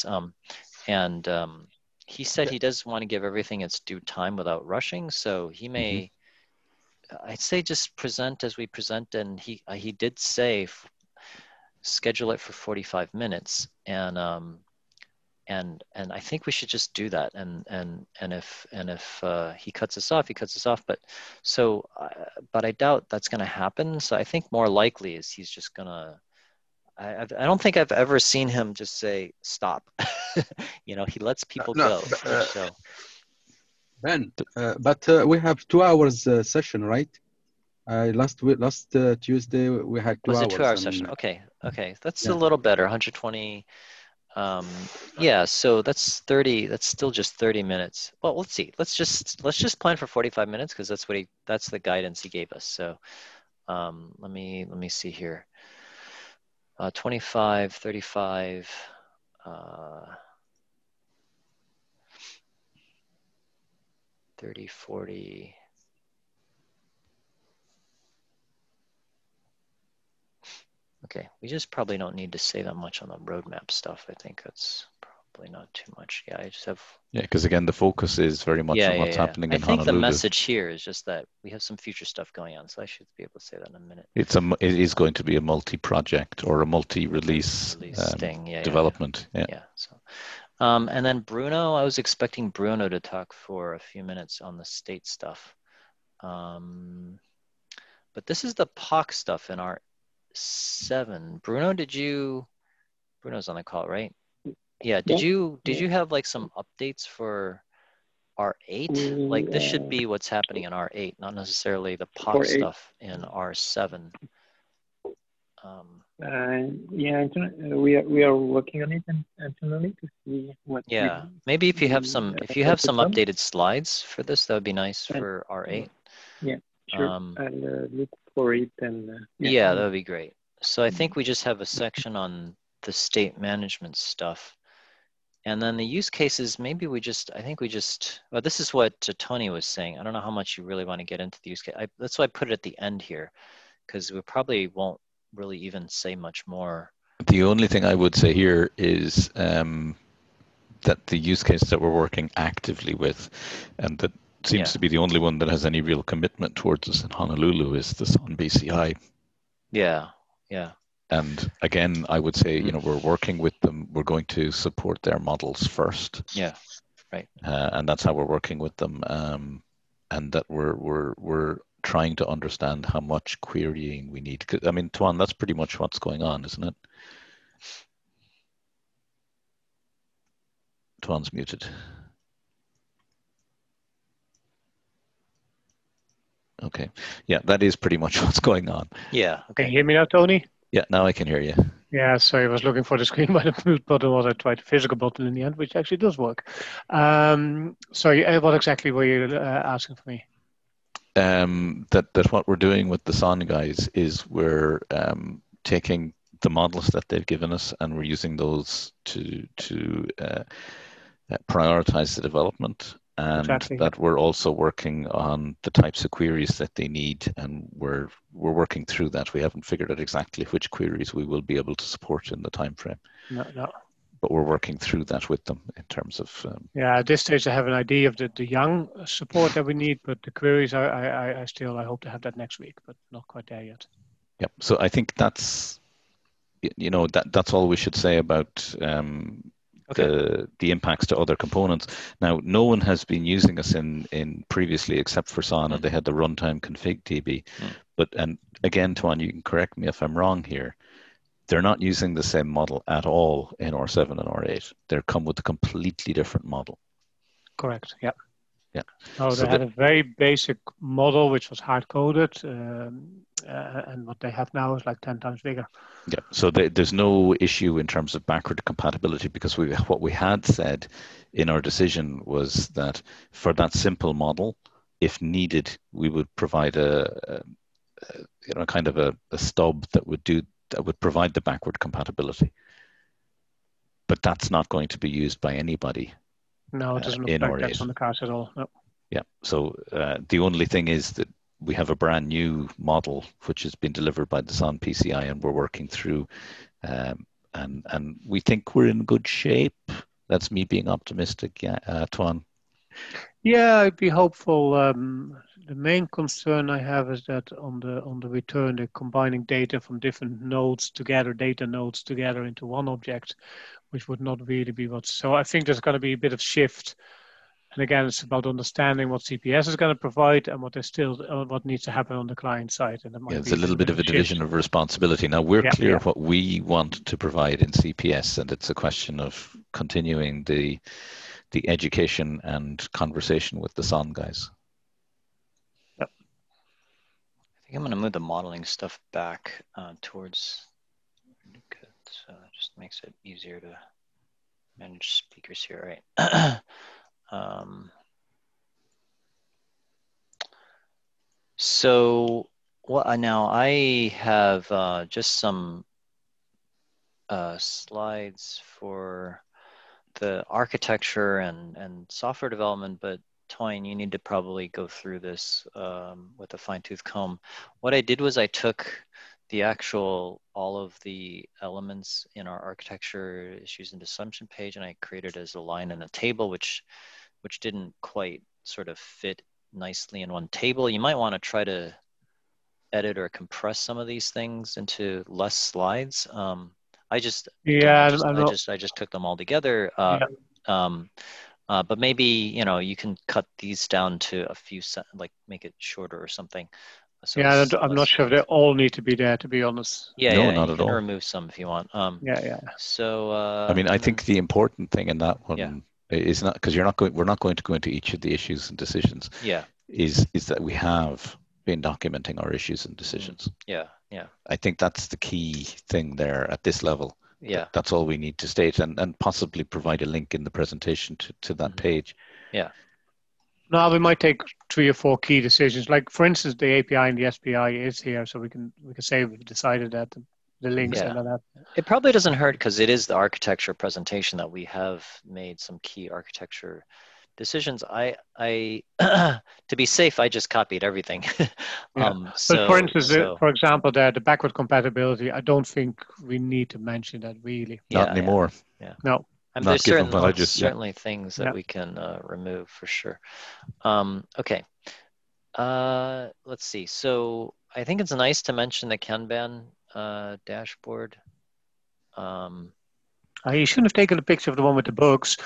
He said he does want to give everything its due time without rushing. So he may, I'd say just present as we present. And he did say, schedule it for 45 minutes. And I think we should just do that. And if he cuts us off, he cuts us off. But I doubt that's going to happen. So I think more likely is he's just going to, I don't think I've ever seen him just say stop. You know, he lets people No, go. So Ben, but we have 2 hours session, right? Last Tuesday we had 2 was a hours. 2-hour I session. mean, Okay, that's a yeah. little better. 120. Yeah, so that's 30. That's still just 30 minutes. Well, let's see. Let's just plan for 45 minutes because that's the guidance he gave us. So let me see here. 25, 35. 30, 40. Okay, we just probably don't need to say that much on the roadmap stuff. I think that's probably not too much. Yeah, I just have. Yeah, because again, the focus is very much on what's happening I in think the Honolulu. message here is just that we have some future stuff going on, so I should be able to say that in a minute. It is going to be a multi-project or a multi-release thing. development. Yeah. So, and then Bruno, I was expecting Bruno to talk for a few minutes on the state stuff. But this is the POC stuff in R7. Bruno, Bruno's on the call, right? Yeah. Did you have like some updates for R8? Like this should be what's happening in R8, not necessarily the POC stuff in R7. We are working on it internally to see what. Yeah, maybe if you have some updated slides for this, that would be nice for R8. Yeah, sure. I'll look for it and. Yeah, that would be great. So I think we just have a section on the state management stuff. And then the use cases, maybe well, this is what Tony was saying. I don't know how much you really want to get into the use case. That's why I put it at the end here, because we probably won't really even say much more. The only thing I would say here is that the use case that we're working actively with, and that seems to be the only one that has any real commitment towards us in Honolulu, is the SON BCI. Yeah. And again, I would say, we're working with them. We're going to support their models first. Yeah, right. And that's how we're working with them. And that we're trying to understand how much querying we need. I mean, Tuan, that's pretty much what's going on, isn't it? Tuan's muted. Okay. Yeah, that is pretty much what's going on. Yeah. Okay. Can you hear me now, Tony? Yeah, now I can hear you. Yeah, sorry, I was looking for the screen by the mute button was I tried the physical button in the end, which actually does work. Sorry, what exactly were you asking for me? That what we're doing with the SON guys is we're taking the models that they've given us and we're using those to prioritize the development. And that we're also working on the types of queries that they need, and we're working through that. We haven't figured out exactly which queries we will be able to support in the time frame. No. But we're working through that with them in terms of. Yeah, at this stage I have an idea of the young support that we need, but the queries I hope to have that next week, but not quite there yet. Yeah, so I think that's that's all we should say about. The impacts to other components. Now, no one has been using us in previously except for SON, and they had the runtime config DB. But, and again, Tuan, you can correct me if I'm wrong here, they're not using the same model at all in R7 and R8. They come with a completely different model. Correct, yeah. Yeah. Oh, they had a very basic model which was hard-coded, and what they have now is like 10 times bigger. Yeah, so there's no issue in terms of backward compatibility, because what we had said in our decision was that for that simple model, if needed, we would provide a kind of a stub that would provide the backward compatibility. But that's not going to be used by anybody. No, it doesn't look like that's on the cards at all. No. Yeah, so the only thing is that we have a brand new model which has been delivered by the SON PCI, and we're working through, and we think we're in good shape. That's me being optimistic. Yeah, Tuan. Yeah, I'd be hopeful. The main concern I have is that on the return, they're combining data from different nodes together, data nodes together into one object, which would not really be what. So I think there's going to be a bit of shift. And again, it's about understanding what CPS is going to provide and what needs to happen on the client side. And yeah, it's a little bit of a division of responsibility. Now we're clear what we want to provide in CPS, and it's a question of continuing the education and conversation with the SON guys. Yep. I think I'm going to move the modeling stuff back towards. So it just makes it easier to manage speakers here, right? So now I have just some slides for the architecture and software development, but Toyin, you need to probably go through this with a fine-tooth comb. What I did was I took the all of the elements in our architecture issues and assumption page, and I created as a line in a table, which didn't quite sort of fit nicely in one table. You might want to try to edit or compress some of these things into less slides. I just took them all together. But maybe you can cut these down to a few, like make it shorter or something. So yeah, I'm not sure they all need to be there, to be honest. Yeah, no, yeah, not you at can all. remove some if you want. Yeah. So I mean, I think the important thing in that one Yeah. is not because we're not going to go into each of the issues and decisions. Yeah. Is that we have been documenting our issues and decisions. Yeah. I think that's the key thing there at this level. Yeah. That's all we need to state, and possibly provide a link in the presentation to that page. Yeah. Now we might take 3 or 4 key decisions. Like for instance, the API and the SPI is here, so we can say we've decided that the links and all that. It probably doesn't hurt because it is the architecture presentation that we have made some key architecture decisions. I to be safe, I just copied everything. But for instance, for example, the backward compatibility, I don't think we need to mention that really. Not anymore. Yeah. No. There's certainly things that we can remove for sure. Okay. Let's see. So I think it's nice to mention the Kanban dashboard. You shouldn't have taken a picture of the one with the books.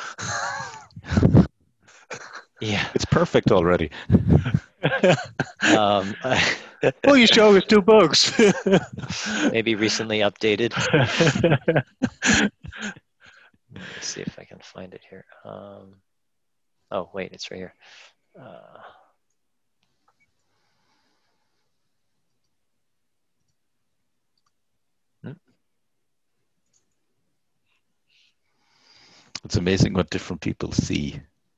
Yeah, it's perfect already. All you show is 2 books. Maybe recently updated. Let's see if I can find it here. Oh, wait, it's right here. It's amazing what different people see.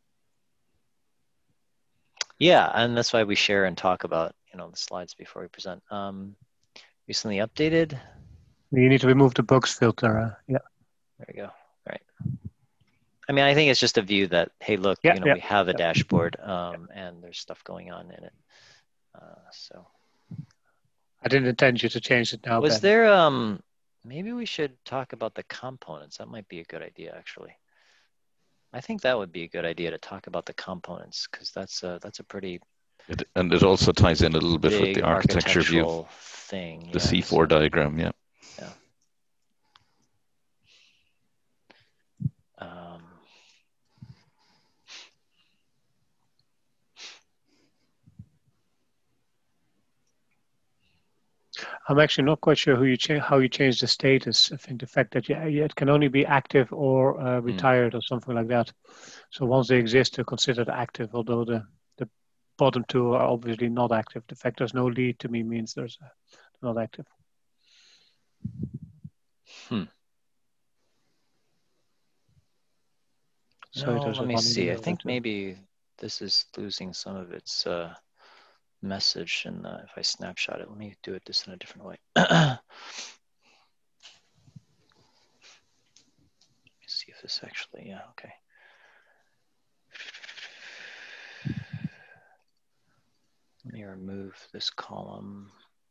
Yeah, and that's why we share and talk about the slides before we present. Recently updated. You need to remove the books filter. Yeah. There we go. Right. I mean, I think it's just a view that, hey, look, we have a dashboard, and there's stuff going on in it. So. I didn't intend you to change it now. Was there? Maybe we should talk about the components. That might be a good idea, actually. I think that would be a good idea to talk about the components because that's a pretty. And it also ties in a little bit with the architecture view thing. The C4 diagram, yeah. Yeah. I'm actually not quite sure how you change the status. I think the fact that it can only be active or retired or something like that. So once they exist, they're considered active, although the bottom 2 are obviously not active. The fact there's no lead to me means they're not active. So let me see. I think maybe this is losing some of its message, and if I snapshot it, let me do this in a different way. Let me see if this actually, okay. Let me remove this column.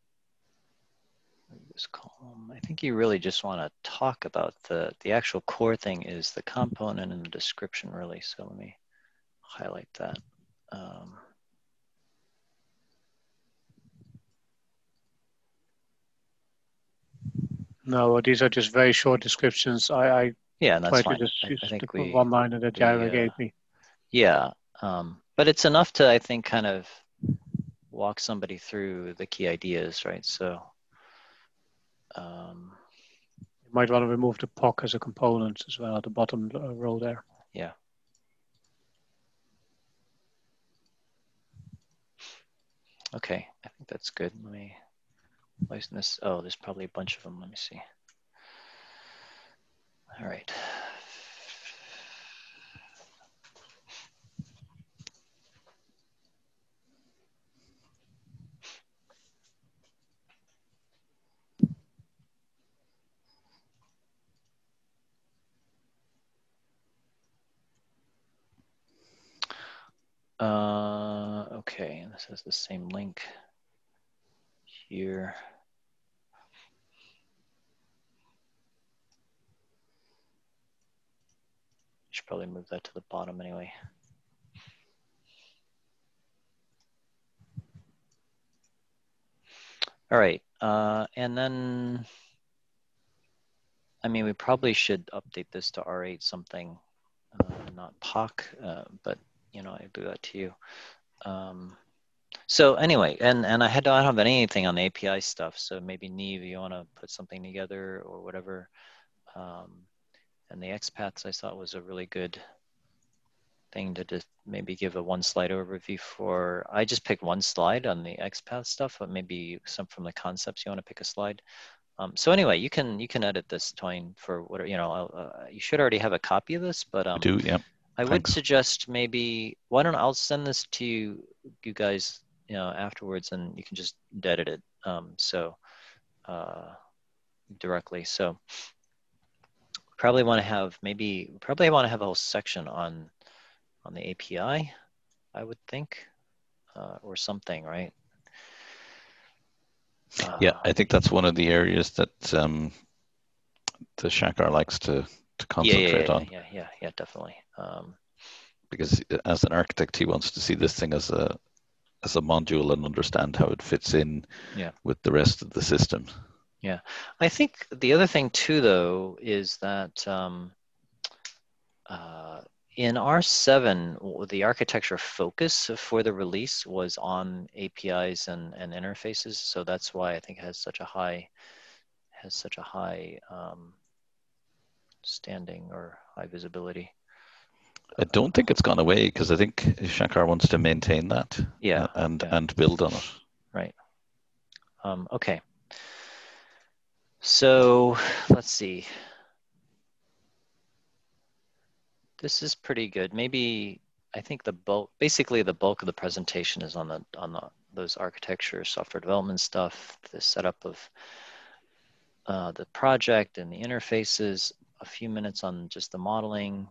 I think you really just want to talk about the actual core thing is the component and the description, really. So let me highlight that. No, these are just very short descriptions. I that's tried fine. to just I think one liner that Jaira gave me. Yeah. But it's enough to, I think, kind of walk somebody through the key ideas, right? So you might want to remove the POC as a component as well at the bottom row there. Yeah. Okay, I think that's good. Let me license this. Oh, there's probably a bunch of them. Let me see. All right. Okay, and this has the same link here. Should probably move that to the bottom anyway. All right, and then, I mean, we probably should update this to R8 something, not POC, but you know, I do that to you. So anyway, and I don't have anything on the API stuff. So maybe Neve, you want to put something together or whatever. And the XPaths I thought was a really good thing to just maybe give a one slide overview for. I just picked one slide on the XPath stuff, but maybe some from the concepts you want to pick a slide. So anyway, you can edit this, Toyin, for whatever, you know, you should already have a copy of this, but I do, yeah. I would suggest maybe, why don't I'll send this to you guys, you know, afterwards, and you can just edit it. Directly. So probably want to have a whole section on the API, I would think, or something, right? Yeah, I think that's one of the areas that the Shakar likes to concentrate on. Yeah, definitely. Because as an architect, he wants to see this thing as a module and understand how it fits in with the rest of the system. Yeah, I think the other thing too, though, is that in R7, the architecture focus for the release was on APIs and interfaces, so that's why I think it has such a high standing or high visibility. I don't think it's gone away because I think Shakar wants to maintain that. Yeah, and build on it. Right. Okay. So let's see. This is pretty good. Maybe I think basically the bulk of the presentation is on those architecture, software development stuff, the setup of the project and the interfaces. A few minutes on just the modeling.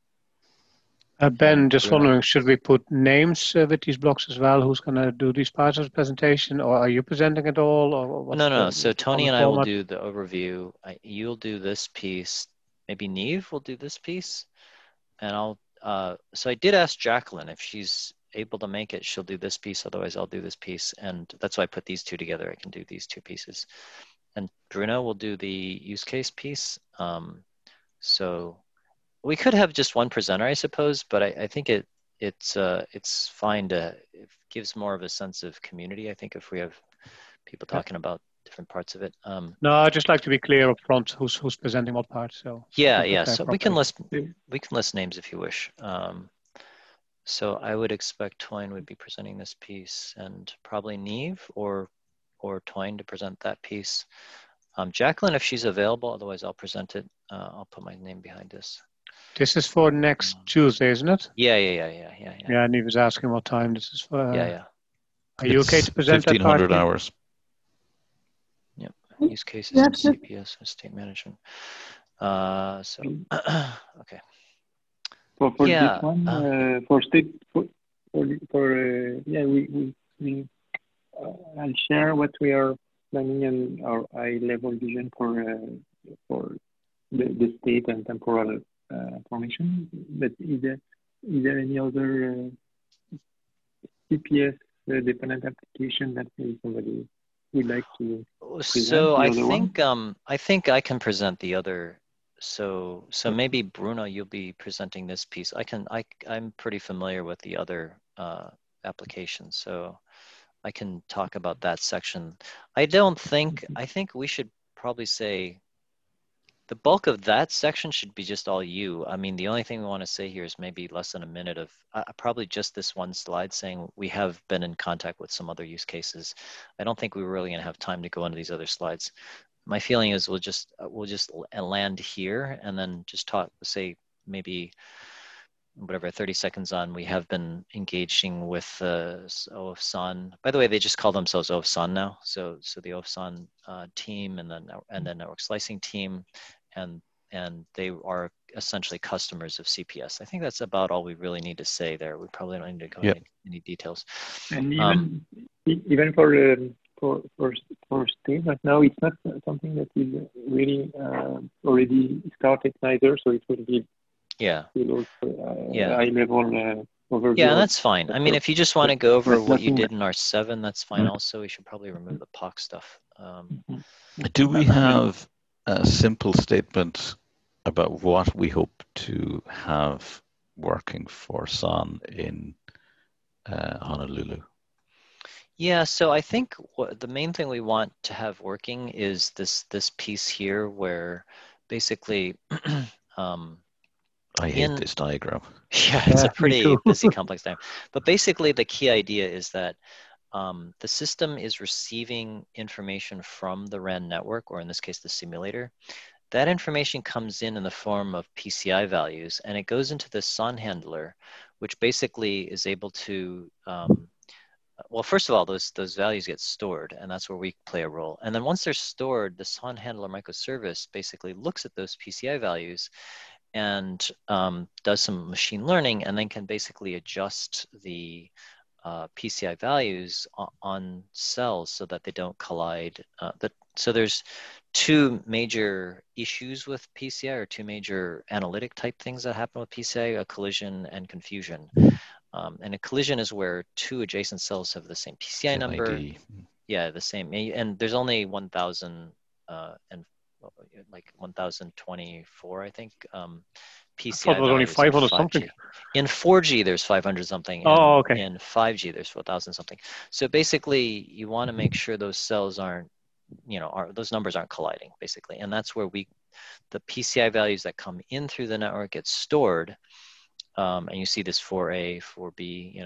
Ben, just wondering, should we put names with these blocks as well? Who's going to do these parts of the presentation, or are you presenting it all? Or no. So Tony and I will do the overview. You'll do this piece. Maybe Neve will do this piece, and I'll. So I did ask Jacqueline if she's able to make it. She'll do this piece. Otherwise, I'll do this piece, and that's why I put these two together. I can do these two pieces, and Bruno will do the use case piece. So. We could have just one presenter, I suppose, but I think it's fine it gives more of a sense of community. I think if we have people talking about different parts of it. No, I'd just like to be clear up front who's presenting what part. So yeah. So we can list names if you wish. So I would expect Toyin would be presenting this piece, and probably Neve or Toyin to present that piece. Jacqueline, if she's available, otherwise I'll present it. I'll put my name behind this. This is for next Tuesday, isn't it? Yeah. Yeah, and he was asking what time this is for. Yeah. Are you okay to present 1,500 hours? Yep. Use cases of CPS and state management. Okay. For this one, for state, I'll share what we are planning and our high-level vision for the state and temporal formation. But is there any other CPS dependent application that maybe somebody would like to present? So I think I can present the other so maybe Bruno, you'll be presenting this piece. I'm pretty familiar with the other applications, so I can talk about that section. I think we should probably say the bulk of that section should be just all you. I mean, the only thing we want to say here is maybe less than a minute of probably just this one slide saying we have been in contact with some other use cases. I don't think we're really going to have time to go into these other slides. My feeling is we'll just land here and then just say maybe whatever 30 seconds on. We have been engaging with OFSAN. By the way, they just call themselves OFSAN now. So the OFSAN team and the network slicing team, and they are essentially customers of CPS. I think that's about all we really need to say there. We probably don't need to go into any details. And even for state right now, it's not something that is really already started neither. So it will be high level overview. Yeah, that's fine. I mean, if you just want to go over what you did in R7, that's fine. Also, we should probably remove the POC stuff. Do we have a simple statement about what we hope to have working for SAN in Honolulu? Yeah, so I think the main thing we want to have working is this piece here where basically I hate this diagram. Yeah, it's a pretty busy, complex diagram. But basically the key idea is that the system is receiving information from the RAN network, or in this case, the simulator. That information comes in the form of PCI values, and it goes into the SAN handler, which basically is able to, well, first of all, those values get stored, and that's where we play a role. And then once they're stored, the SAN handler microservice basically looks at those PCI values and does some machine learning, and then can basically adjust the PCI values on cells so that they don't collide. So there's two major issues with PCI, or two major analytic type things that happen with PCI: a collision and confusion. And a collision is where two adjacent cells have the same PCI number. ID. Yeah, the same. And there's only 1,000 and like 1,024, I think. PCI I thought only 500 something. In 4G, there's 500 something. Oh, okay. In 5G, there's 4,000 something. So basically, you want to make sure those cells aren't, those numbers aren't colliding, basically. And that's where the PCI values that come in through the network get stored. And you see this 4A, 4B,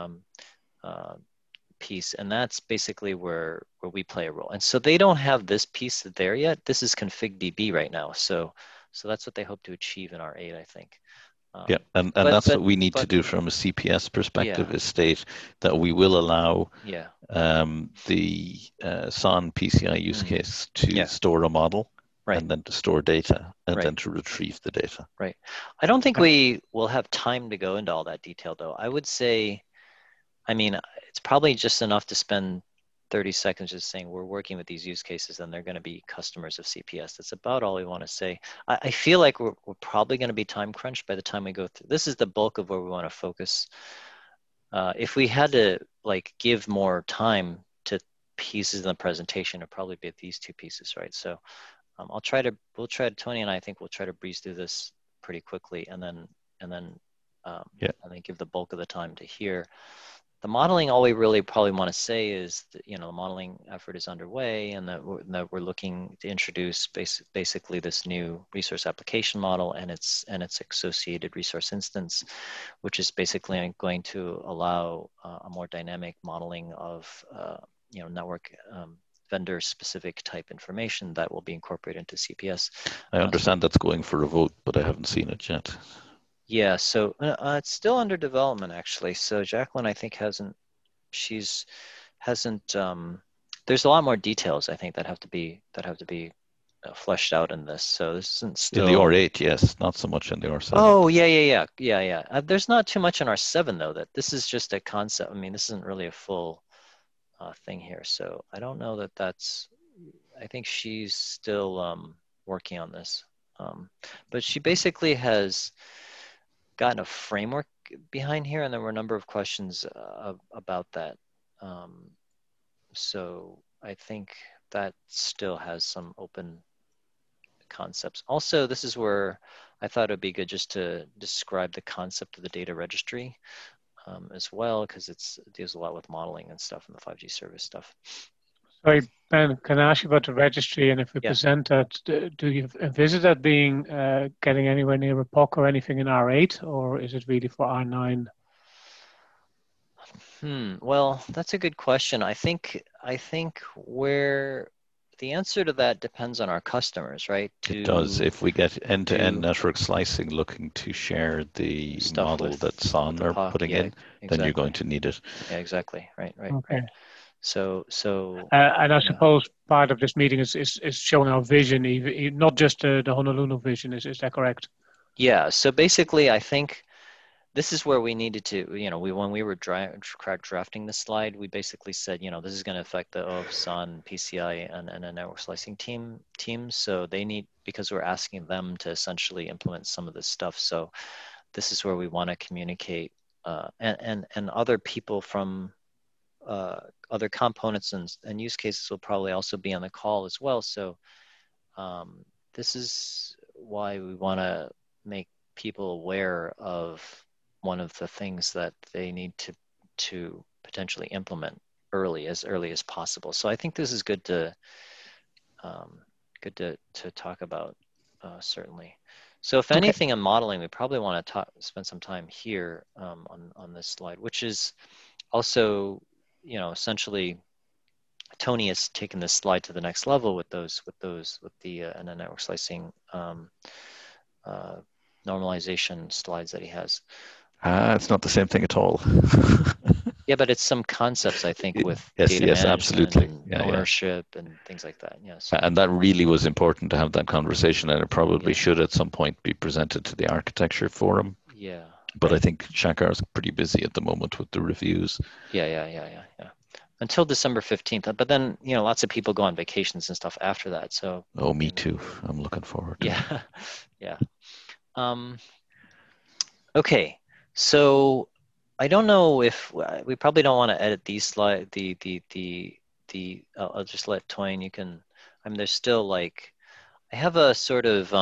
piece, and that's basically where we play a role. And so they don't have this piece there yet. This is config DB right now. So that's what they hope to achieve in R8, I think. Yeah, and that's what we need to do from a CPS perspective, is state that we will allow the SAN PCI use case to store a model, and then to store data, and then to retrieve the data. Right. I don't think we will have time to go into all that detail, though. I would say, I mean, it's probably just enough to spend 30 seconds just saying we're working with these use cases and they're going to be customers of CPS. That's about all we want to say. I feel like we're probably going to be time crunched by the time we go through. This is the bulk of where we want to focus. If we had to give more time to pieces in the presentation, it'd probably be these two pieces, right? So Tony and I think we'll try to breeze through this pretty quickly and then give the bulk of the time to here. The modeling, all we really probably want to say is that, the modeling effort is underway, and that we're looking to introduce basically this new resource application model and its associated resource instance, which is basically going to allow a more dynamic modeling of network vendor specific type information that will be incorporated into CPS. I understand that's going for a vote, but I haven't seen it yet. Yeah, so it's still under development, actually. So Jacqueline, I think, hasn't. There's a lot more details, I think, that have to be fleshed out in this. So this isn't still in the R8, yes, not so much in the R7. Oh, yeah. There's not too much in R7 though. That this is just a concept. I mean, this isn't really a full thing here. So I don't know that that's. I think she's still working on this, but she basically has gotten a framework behind here, and there were a number of questions about that. So I think that still has some open concepts. Also, this is where I thought it would be good just to describe the concept of the data registry as well, because it deals a lot with modeling and stuff and the 5G service stuff. Sorry, Ben, can I ask you about the registry? And if we present that, do you envisage that being getting anywhere near a POC or anything in R8, or is it really for R9? Well, that's a good question. I think where the answer to that depends on our customers, right? It does. If we get end-to-end network slicing looking to share the model that SON are putting in, exactly. then you're going to need it. Yeah, exactly. Right. Okay. Right. So. And I suppose part of this meeting is showing our vision, even not just the Honolulu vision. Is that correct? Yeah. So basically, I think this is where we needed to, when we were drafting the slide, we basically said, this is going to affect the OF, SON, PCI, and a network slicing teams. So they need, because we're asking them to essentially implement some of this stuff. So this is where we want to communicate, and other people from other components and use cases will probably also be on the call as well. So this is why we want to make people aware of one of the things that they need to potentially implement as early as possible. So I think this is good to talk about, certainly. So if anything in modeling, we probably want to spend some time here on this slide, which is also, essentially, Tony has taken this slide to the next level with the and the network slicing normalization slides that he has. It's not the same thing at all. Yeah, but it's some concepts, I think, with data management absolutely. And ownership and things like that. Yes. And that really was important to have that conversation, and it probably should at some point be presented to the architecture forum. Yeah. But I think Shakar's pretty busy at the moment with the reviews. Yeah. Until December 15th. But then, lots of people go on vacations and stuff after that. So. Oh, me too. I'm looking forward to it. Yeah. Okay. So I don't know if we probably don't want to edit these slides. I'll just let Toyin. You can. There's still I have a sort of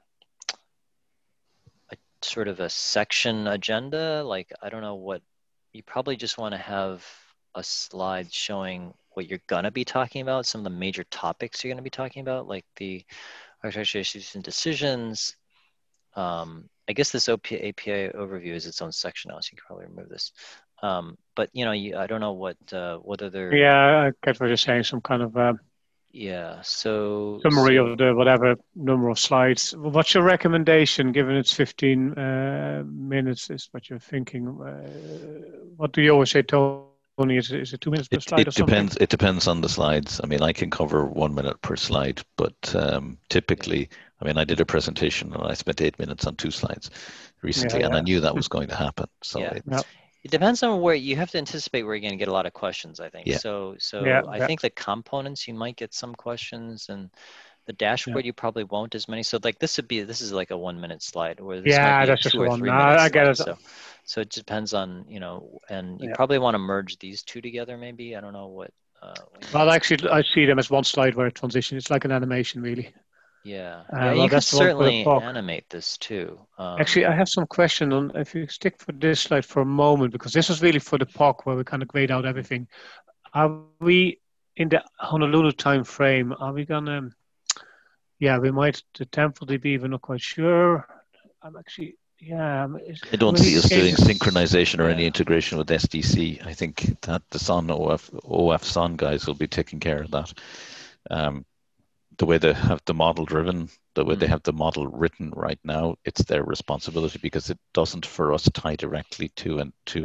a section agenda. I don't know what you probably just want to have a slide showing what you're gonna be talking about. Some of the major topics you're gonna be talking about, like the architecture issues and decisions. I guess this API overview is its own section now, so you can probably remove this. But I don't know whether they're. Yeah, I get what you're saying. Some kind of So summary of the whatever number of slides. What's your recommendation, given it's 15 minutes? Is what you're thinking? What do you always say, Tony? Is it 2 minutes per slide or something? It depends on the slides. I can cover 1 minute per slide, but typically. I did a presentation and I spent 8 minutes on 2 slides recently, and I knew that was going to happen. So it depends on where you have to anticipate where you're going to get a lot of questions, I think. Yeah. So I think the components, you might get some questions, and the dashboard, you probably won't as many. So this is like a 1 minute slide, where this might be that's 2 or 3 minutes. I get it. So it depends on, and you probably want to merge these two together, maybe. I don't know what. Well, actually, I see them as one slide where it transitions. It's like an animation, really. Yeah, you can certainly animate this too. Actually, I have some question on, if you stick for this slide for a moment, because this was really for the POC where we kind of grayed out everything. Are we in the Honolulu time frame? Are we gonna? Yeah, we might. The Temple DB, we're not quite sure. I'm actually. Yeah, I don't see us doing synchronization or any integration with SDC. I think that the SON OF SON guys will be taking care of that. The way they have the model driven, the way they have the model written right now, it's their responsibility, because it doesn't for us tie directly to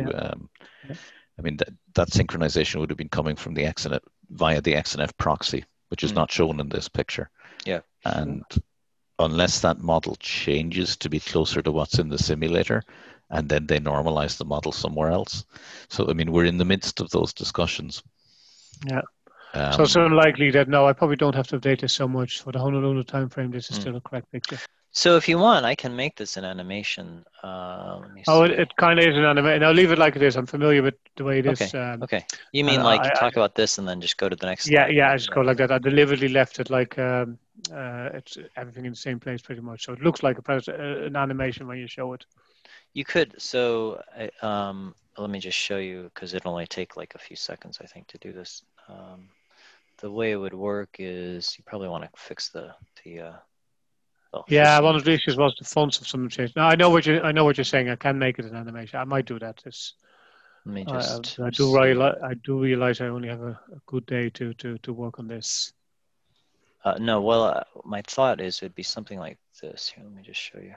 that synchronization would have been coming from the XNF via the XNF proxy, which is not shown in this picture. Yeah. And unless that model changes to be closer to what's in the simulator, and then they normalize the model somewhere else. So, we're in the midst of those discussions. Yeah. So it's unlikely that, no, I probably don't have to update this so much for the Honolulu timeframe. This is still a correct picture. So if you want, I can make this an animation. Let me see. It kind of is an animation. I'll leave it like it is. I'm familiar with the way it is. Okay. You mean talk about this and then just go to the next slide? Yeah, I just go like that. I deliberately left it like it's everything in the same place pretty much. So it looks like an animation when you show it. You could, so let me just show you, because it'll only take like a few seconds, I think, to do this. The way it would work is you probably want to fix the yeah, one of the issues was the fonts of some change. Now I know what you're saying. I can make it an animation. I might do that. Let me just I do realize I only have a good day to work on this. no, well, my thought is it'd be something like this. Here, let me just show you.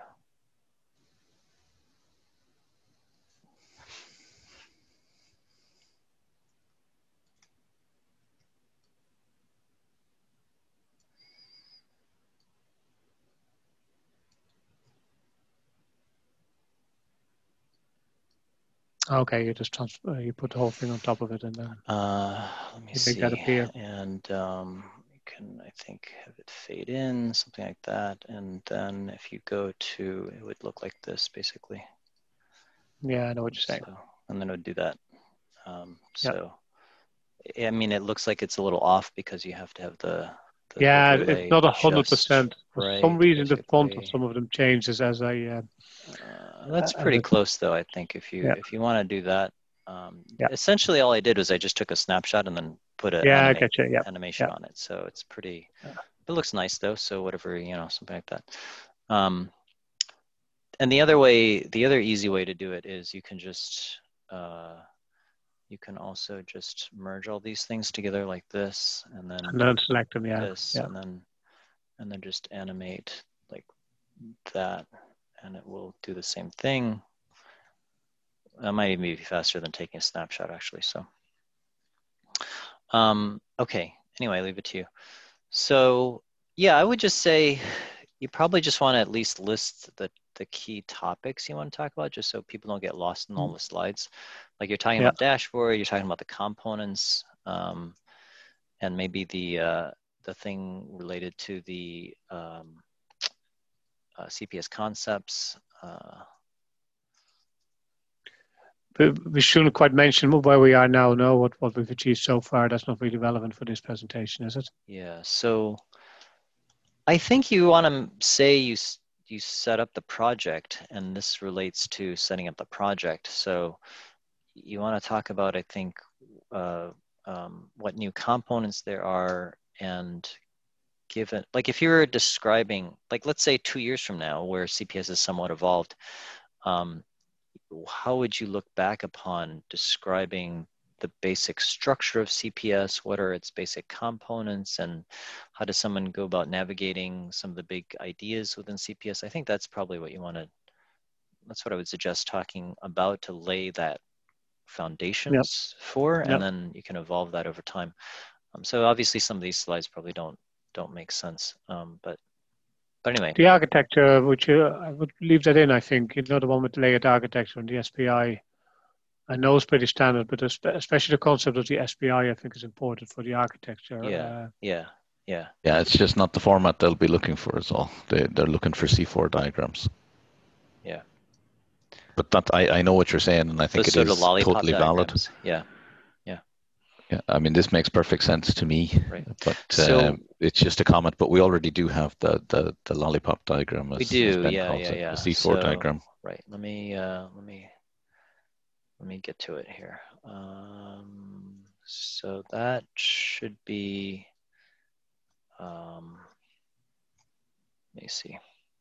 Okay, you just you put the whole thing on top of it, and then let me see. That appear. And you can, I think, have it fade in, something like that. And then if you go to, it would look like this, basically. Yeah, I know what you're saying. So, and then it would do that. So, I mean, it looks like it's a little off because you have to have the yeah, overlay it's not 100%. For right, some reason, the font basically. of some of them changes as I. That's pretty close, though. I think if you want to do that, essentially all I did was I just took a snapshot and then put an animation on it. So it's pretty. It looks nice though. So whatever, something like that. And the other easy way to do it is you can just you can also just merge all these things together like this, and then select them, this, and then just animate like that, and it will do the same thing. That might even be faster than taking a snapshot, actually. So, okay. Anyway, I leave it to you. So, yeah, I would just say you probably just want to at least list the key topics you want to talk about, just so people don't get lost in all the slides. Like you're talking about dashboard, you're talking about the components, and maybe the thing related to the CPS concepts. We shouldn't quite mention where we are now. No, what we've achieved so far. That's not really relevant for this presentation, is it? Yeah. So I think you want to say you set up the project, and this relates to setting up the project. So you want to talk about, I think, what new components there are, and given, like if you're describing, like let's say 2 years from now, where CPS is somewhat evolved, how would you look back upon describing the basic structure of CPS? What are its basic components, and how does someone go about navigating some of the big ideas within CPS? I think that's probably what you want to, that's what I would suggest talking about to lay that foundations for, and then you can evolve that over time. So obviously some of these slides probably don't make sense, but anyway. The architecture, which I would leave that in, I think, the one with layered architecture and the SPI, I know it's pretty standard, but especially the concept of the SPI, I think, is important for the architecture. Yeah, it's just not the format they'll be looking for is all. They're looking for C4 diagrams. Yeah. But that I know what you're saying, and I think it is totally valid. Yeah. Yeah, I mean, this makes perfect sense to me, right. But it's just a comment. But we already do have the lollipop diagram. We do, the C4 diagram. Right. Let me get to it here. So that should be. Let me see.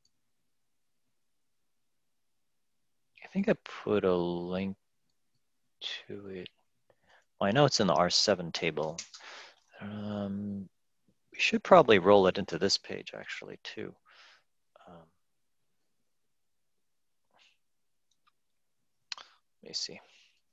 I think I put a link to it. Well, I know it's in the R7 table. We should probably roll it into this page actually too. Let me see.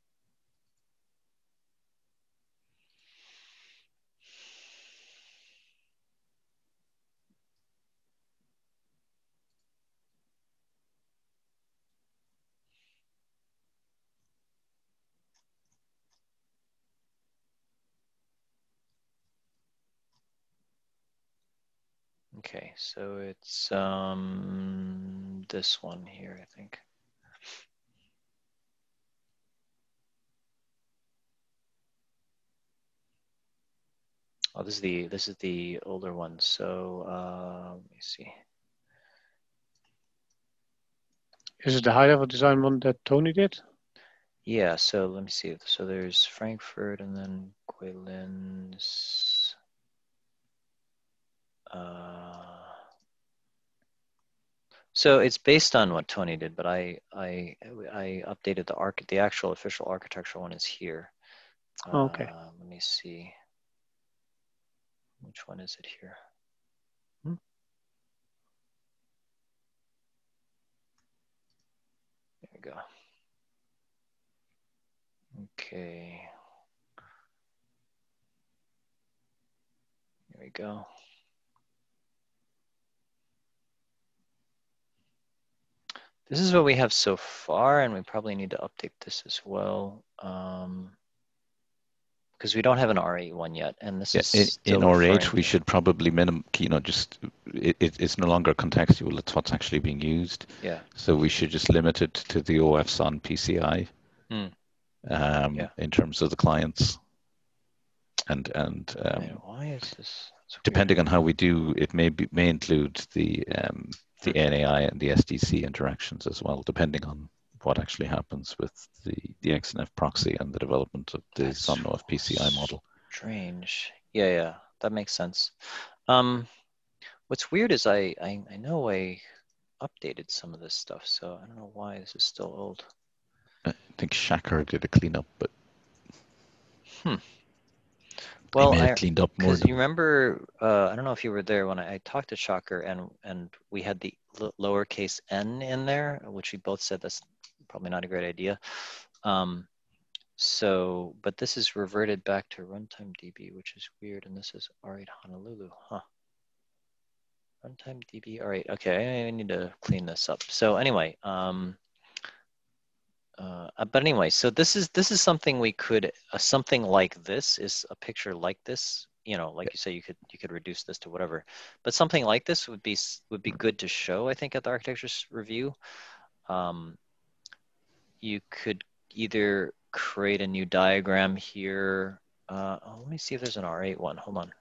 Okay, so it's this one here, I think. Oh, this is the older one. So let me see. Is it the high-level design one that Tony did? Yeah, so let me see. So there's Frankfurt and then Guilins. So it's based on what Tony did, but I updated the actual official architectural one is here. Okay. Let me see. Which one is it here? There we go. Okay. There we go. This is what we have so far, and we probably need to update this as well. Because we don't have an R8 one yet, and this is in still R8 we should probably just it's no longer contextual, it's what's actually being used. Yeah. So we should just limit it to the OFs on PCI in terms of the clients. And why is this? Depending on how we do, it may include the NAI and the SDC interactions as well, depending on what actually happens with the XNF proxy and the development of the SONOF PCI model. Strange. Yeah, that makes sense. What's weird is I know I updated some of this stuff, so I don't know why this is still old. I think Shakar did a cleanup, but well, I may have cleaned up more. Because you remember, I don't know if you were there when I talked to Shakar, and we had the lowercase n in there, which we both said that's probably not a great idea. So, but this is reverted back to runtime DB, which is weird, and this is R8 Honolulu, huh? Runtime DB, all right, okay, I need to clean this up. So anyway, but anyway, so this is something we could, something like this is a picture like this, you know, like you say, you could reduce this to whatever, but something like this would be good to show, I think, at the architecture's review. You could either create a new diagram here. Let me see if there's an R8 one. Hold on.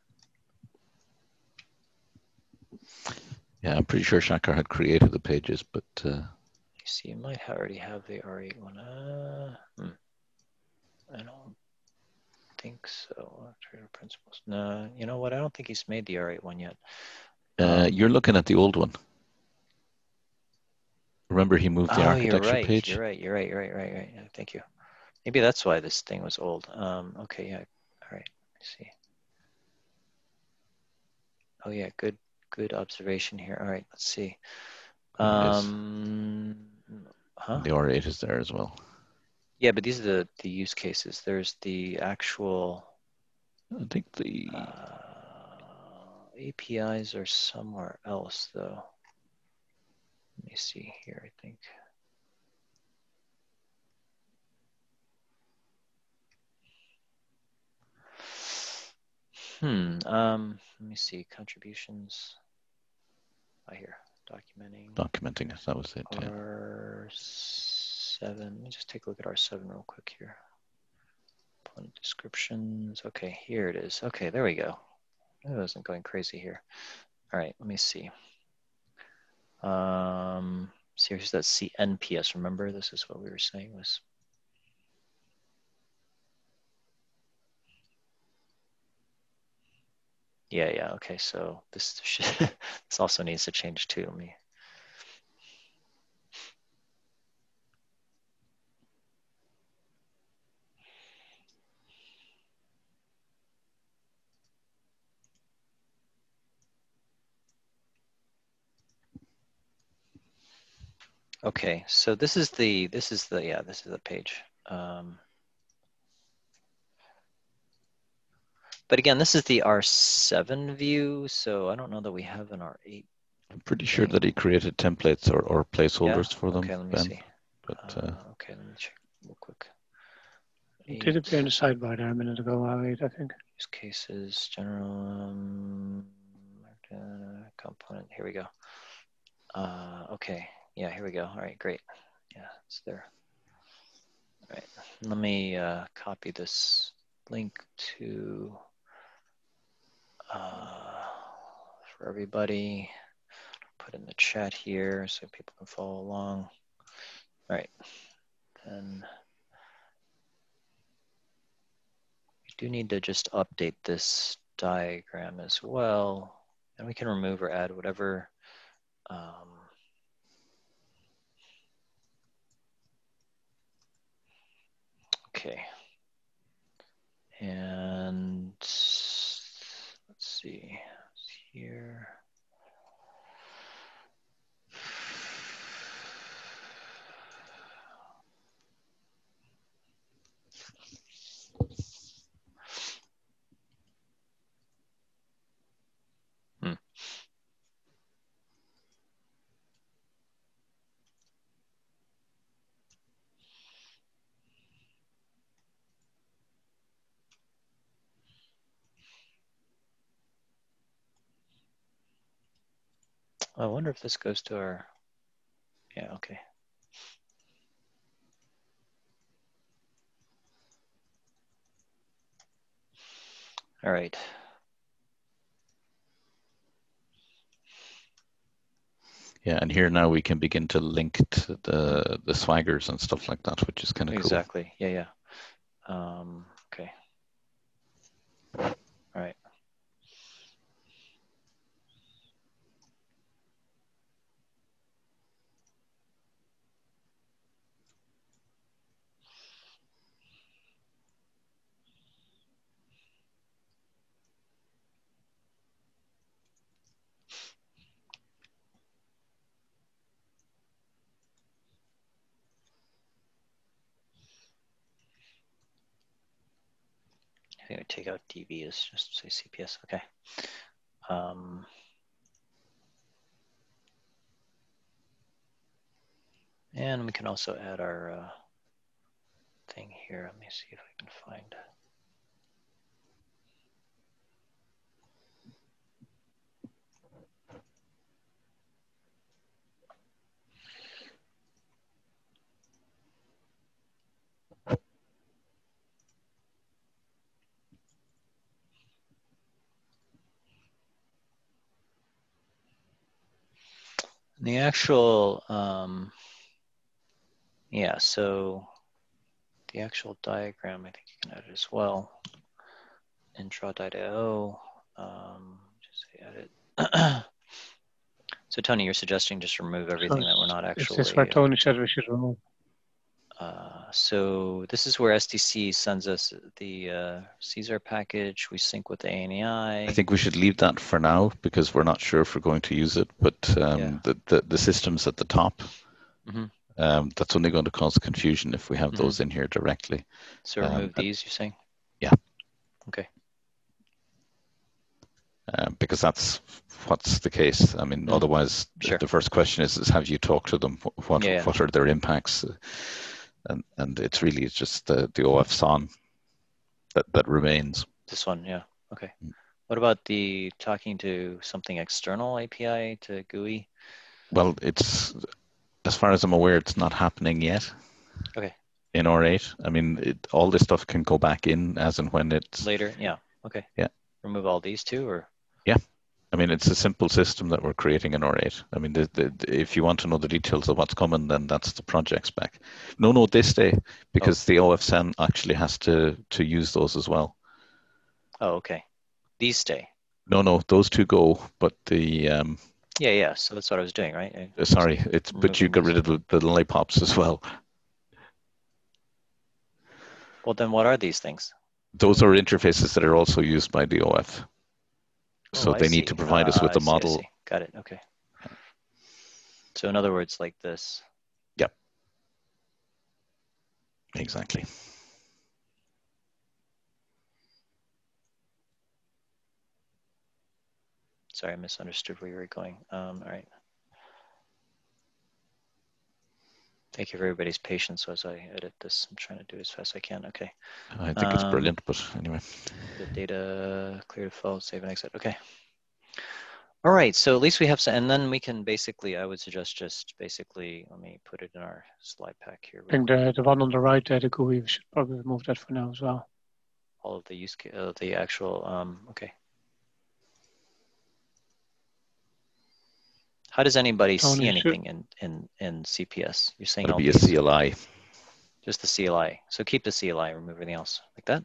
Yeah, I'm pretty sure Shakar had created the pages, but you see, you might already have the R8 one. I don't think so. Trader principles. No, you know what? I don't think he's made the R8 one yet. You're looking at the old one. Remember, he moved the architecture page. You're right. Yeah, thank you. Maybe that's why this thing was old. Okay, yeah. All right. Let me see. Oh yeah, good observation here. All right, let's see. The R8 is there as well. Yeah, but these are the use cases. There's the actual. I think the APIs are somewhere else, though. Let me see here, I think. Let me see, contributions. Here, documenting it, that was it. R7, let me just take a look at R7 real quick here. Component descriptions, okay, here it is. Okay, there we go. It wasn't going crazy here. All right, let me see. So here's that CNPS, remember? This is what we were saying was. Yeah, okay, so this this also needs to change too. Let me. Okay, so this is the page. But again, this is the R7 view, so I don't know that we have an R8. I'm pretty sure that he created templates or placeholders for them. Okay, let me see. But, okay, let me check real quick. It did appear in the sidebar there a minute ago, R8, I think. Use cases, general component. Here we go. Okay, yeah, here we go. All right, great. Yeah, it's there. All right, let me copy this link to for everybody. Put in the chat here so people can follow along. All right, then we do need to just update this diagram as well, and we can remove or add whatever. Okay, and let's see here. I wonder if this goes to our, yeah, okay. All right. Yeah, and here now we can begin to link to the swaggers and stuff like that, which is kind of cool. Exactly. Yeah, yeah. Okay. All right. I think we take out DB as just say CPS. Okay. And we can also add our thing here. Let me see if I can find. The actual, yeah, so the actual diagram, I think you can add it as well. Intra.io, just say edit. So Tony, you're suggesting just remove everything that we're not actually. Is this where Tony said we should remove? So this is where SDC sends us the Caesar package. We sync with the ANI. I think we should leave that for now because we're not sure if we're going to use it. But Yeah. the systems at the top, Mm-hmm. that's only going to cause confusion if we have those in here directly. So remove these, you're saying? Yeah. Okay. Because that's what's the case. I mean, otherwise, Sure. the first question is have you talked to them? What are their impacts? And it's really just the OF-SON that remains. This one, yeah. Okay. What about the talking to something external API to GUI? Well, it's, as far as I'm aware, it's not happening yet. Okay. In R8. I mean, all this stuff can go back in as and when it's... Later, yeah. Okay. Yeah. Remove all these too, or? Yeah. I mean, it's a simple system that we're creating in R8. I mean, if you want to know the details of what's coming, then that's the project spec. No, this day, because the OF-SEN actually has to use those as well. Oh, okay. These stay. No, those two go, but the... Yeah. So that's what I was doing, right? Sorry, but you got rid of the lollipops as well. Well, then what are these things? Those are interfaces that are also used by the OF. So they need to provide us with a model. I see. Got it. Okay. So in other words, like this. Yep. Exactly. Sorry, I misunderstood where you were going. All right. Thank you for everybody's patience as I edit this. I'm trying to do as fast as I can. Okay. I think it's brilliant, but anyway. The data, clear default, save and exit. Okay. All right, so at least we have some, and then we can basically, I would suggest just basically, let me put it in our slide pack here. I think the one on the right there, the GUI, we should probably remove that for now as well. All of the use case, the actual, okay. How does anybody Tony, see anything in CPS? You're saying That'll all be a these, CLI. just the CLI. So keep the CLI, remove everything else like that.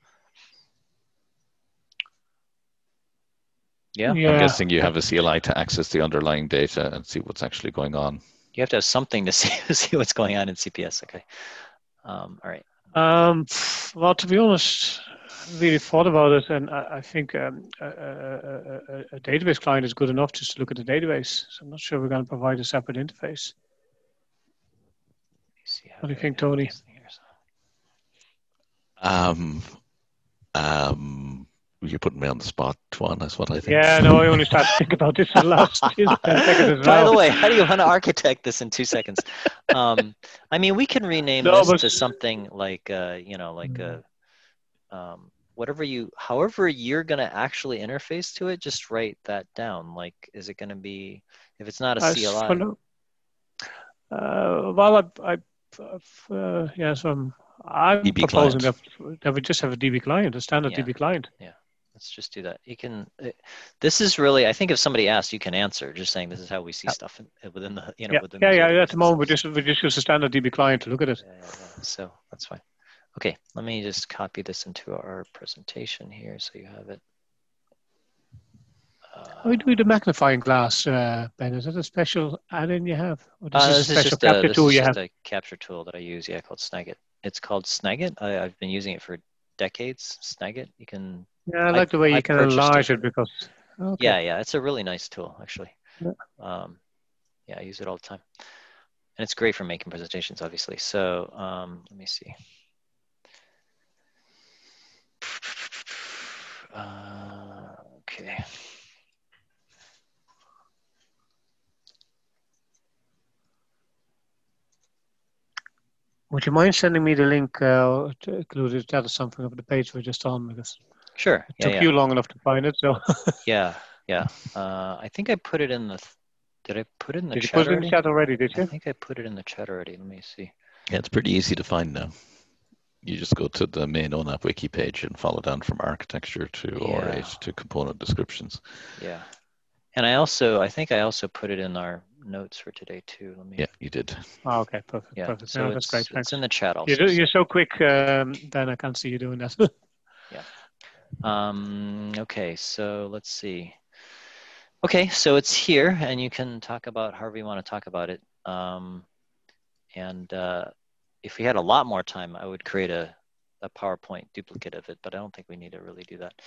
Yeah. I'm guessing you have a CLI to access the underlying data and see what's actually going on. You have to have something to see what's going on in CPS. Okay. All right. Well, to be honest, I really thought about it, and I think a database client is good enough just to look at the database. So I'm not sure we're going to provide a separate interface. What do you think, Tony? You're putting me on the spot, Tuan, that's what I think. Yeah, no, I only started to think about this in the last 10 seconds as well. By the way, how do you want to architect this in 2 seconds? I mean, we can rename this to something like, you know, like however you're going to actually interface to it, just write that down. Like, is it going to be, if it's not a CLI? Well, I'm DB proposing client. that we just have a DB client, a standard DB client. Yeah, let's just do that. You can. This is really, I think, if somebody asks, you can answer. Just saying, this is how we see stuff within the, you know, within the yeah. At the moment, we just use a standard DB client to look at it. Yeah. So that's fine. Okay, let me just copy this into our presentation here, so you have it. How do we do the magnifying glass, Ben? Is that a special add-in you have? Or this is a special capture tool you have? This is just a capture tool that I use, called Snagit. It's called Snagit. I've been using it for decades. Snagit. You can. Yeah, I like the way you can enlarge it because. Okay. Yeah, it's a really nice tool, actually. Yeah. I use it all the time, and it's great for making presentations, obviously. So let me see. Okay. Would you mind sending me the link to include that or something of the page we're just on? Because sure, it took you long enough to find it. So yeah. I think I put it in the. Did I put it in the chat? Did you put it in the chat already? Did you? I think I put it in the chat already. Let me see. Yeah, it's pretty easy to find now. You just go to the main ONAP wiki page and follow down from architecture to OR8 to component descriptions. Yeah, and I think I also put it in our notes for today too. Let me. Yeah, you did. Oh, okay, perfect. Yeah, perfect. so that's great. Thanks. It's in the chat also. You're so quick, Dan. I can't see you doing that. Yeah. Okay, so let's see. Okay, so it's here, and you can talk about however you want to talk about it. And if we had a lot more time, I would create a PowerPoint duplicate of it, but I don't think we need to really do that.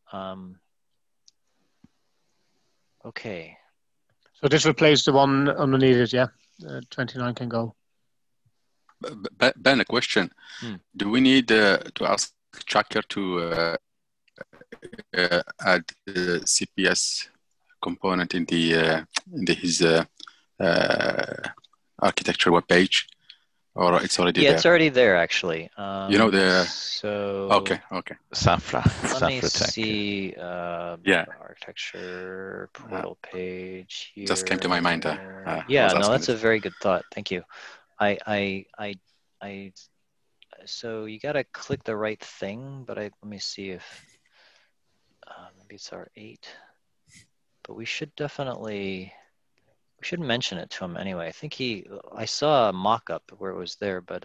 Okay. So this replaces the one underneath it, yeah? 29 can go. Ben, a question. Do we need to ask Tracker to add the CPS component in his architecture web page, or it's already there? Yeah, it's already there actually. You know okay. Safra. Let me see. Architecture portal page here. Just came to my mind. That's a very good thought. Thank you. So you got to click the right thing, but let me see if maybe it's our 8. But we should mention it to him anyway. I think I saw a mock-up where it was there, but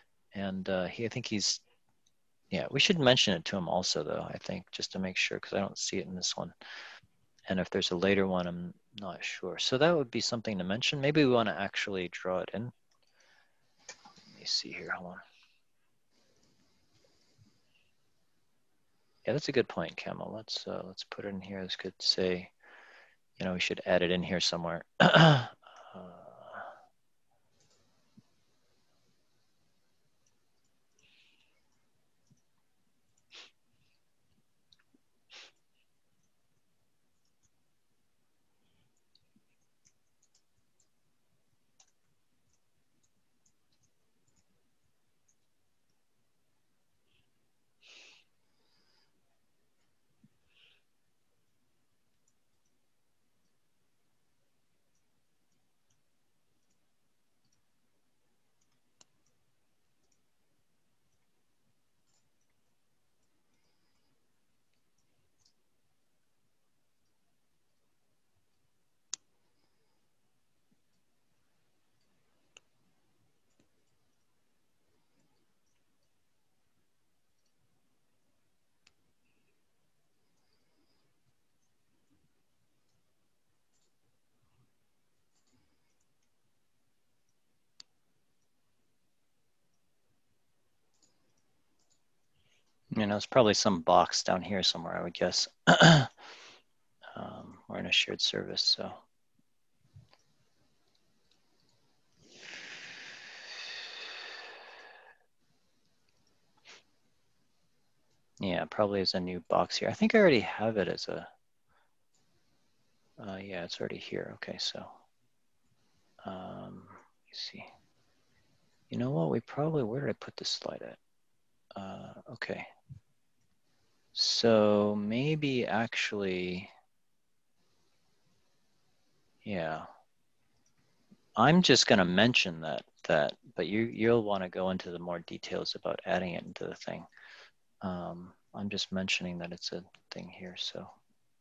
we should mention it to him also though, I think, just to make sure, because I don't see it in this one. And if there's a later one, I'm not sure. So that would be something to mention. Maybe we want to actually draw it in. Let me see here, hold on. Yeah, that's a good point, Camel. Let's put it in here. This could say, we should add it in here somewhere. You know, it's probably some box down here somewhere, I would guess. We're in a shared service, so. Yeah, probably is a new box here. I think I already have it as a, yeah, it's already here. Okay, so, let me see. You know what, we probably, where did I put this slide at? Okay. So maybe actually, yeah. I'm just gonna mention that, but you'll wanna go into the more details about adding it into the thing. I'm just mentioning that it's a thing here, so.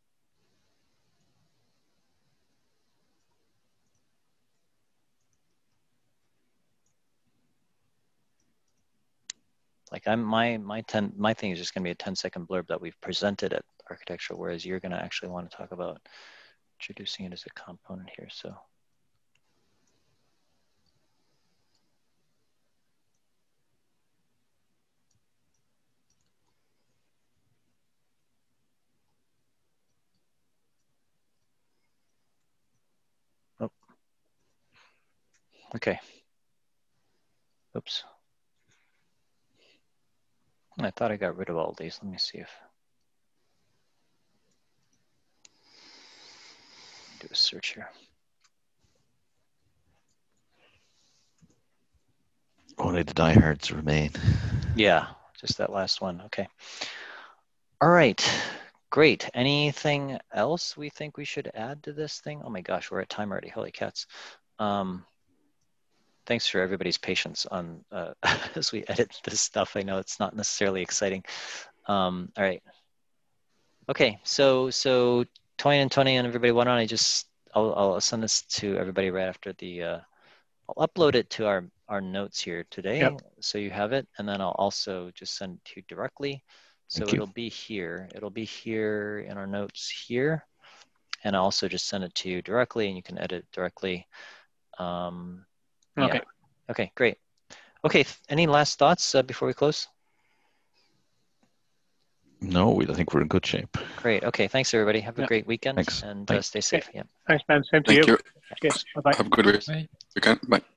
Like my thing is just gonna be a 10-second blurb that we've presented at architecture, whereas you're gonna actually want to talk about introducing it as a component here, so. Oh. Okay. Oops. I thought I got rid of all these. Let me see if. Do a search here. Only the diehards remain. Yeah, just that last one. Okay. All right. Great. Anything else we think we should add to this thing? Oh my gosh, we're at time already. Holy cats. Thanks for everybody's patience on as we edit this stuff. I know it's not necessarily exciting. All right. Okay. So Tony and everybody, why don't I just I'll send this to everybody right after the I'll upload it to our notes here today. Yep. So you have it, and then I'll also just send it to you directly. So Thank you. it'll be here. It'll be here in our notes here, and I'll also just send it to you directly, and you can edit directly. Okay. Yeah. Okay, great. Okay, any last thoughts before we close? No, I think we're in good shape. Great. Okay, thanks everybody. Have a Yeah. great weekend. Thanks. And Bye. stay safe. Yeah. Thanks, Ben. Same to Thank you. you. Cheers. Bye-bye. Have a good weekend. Bye.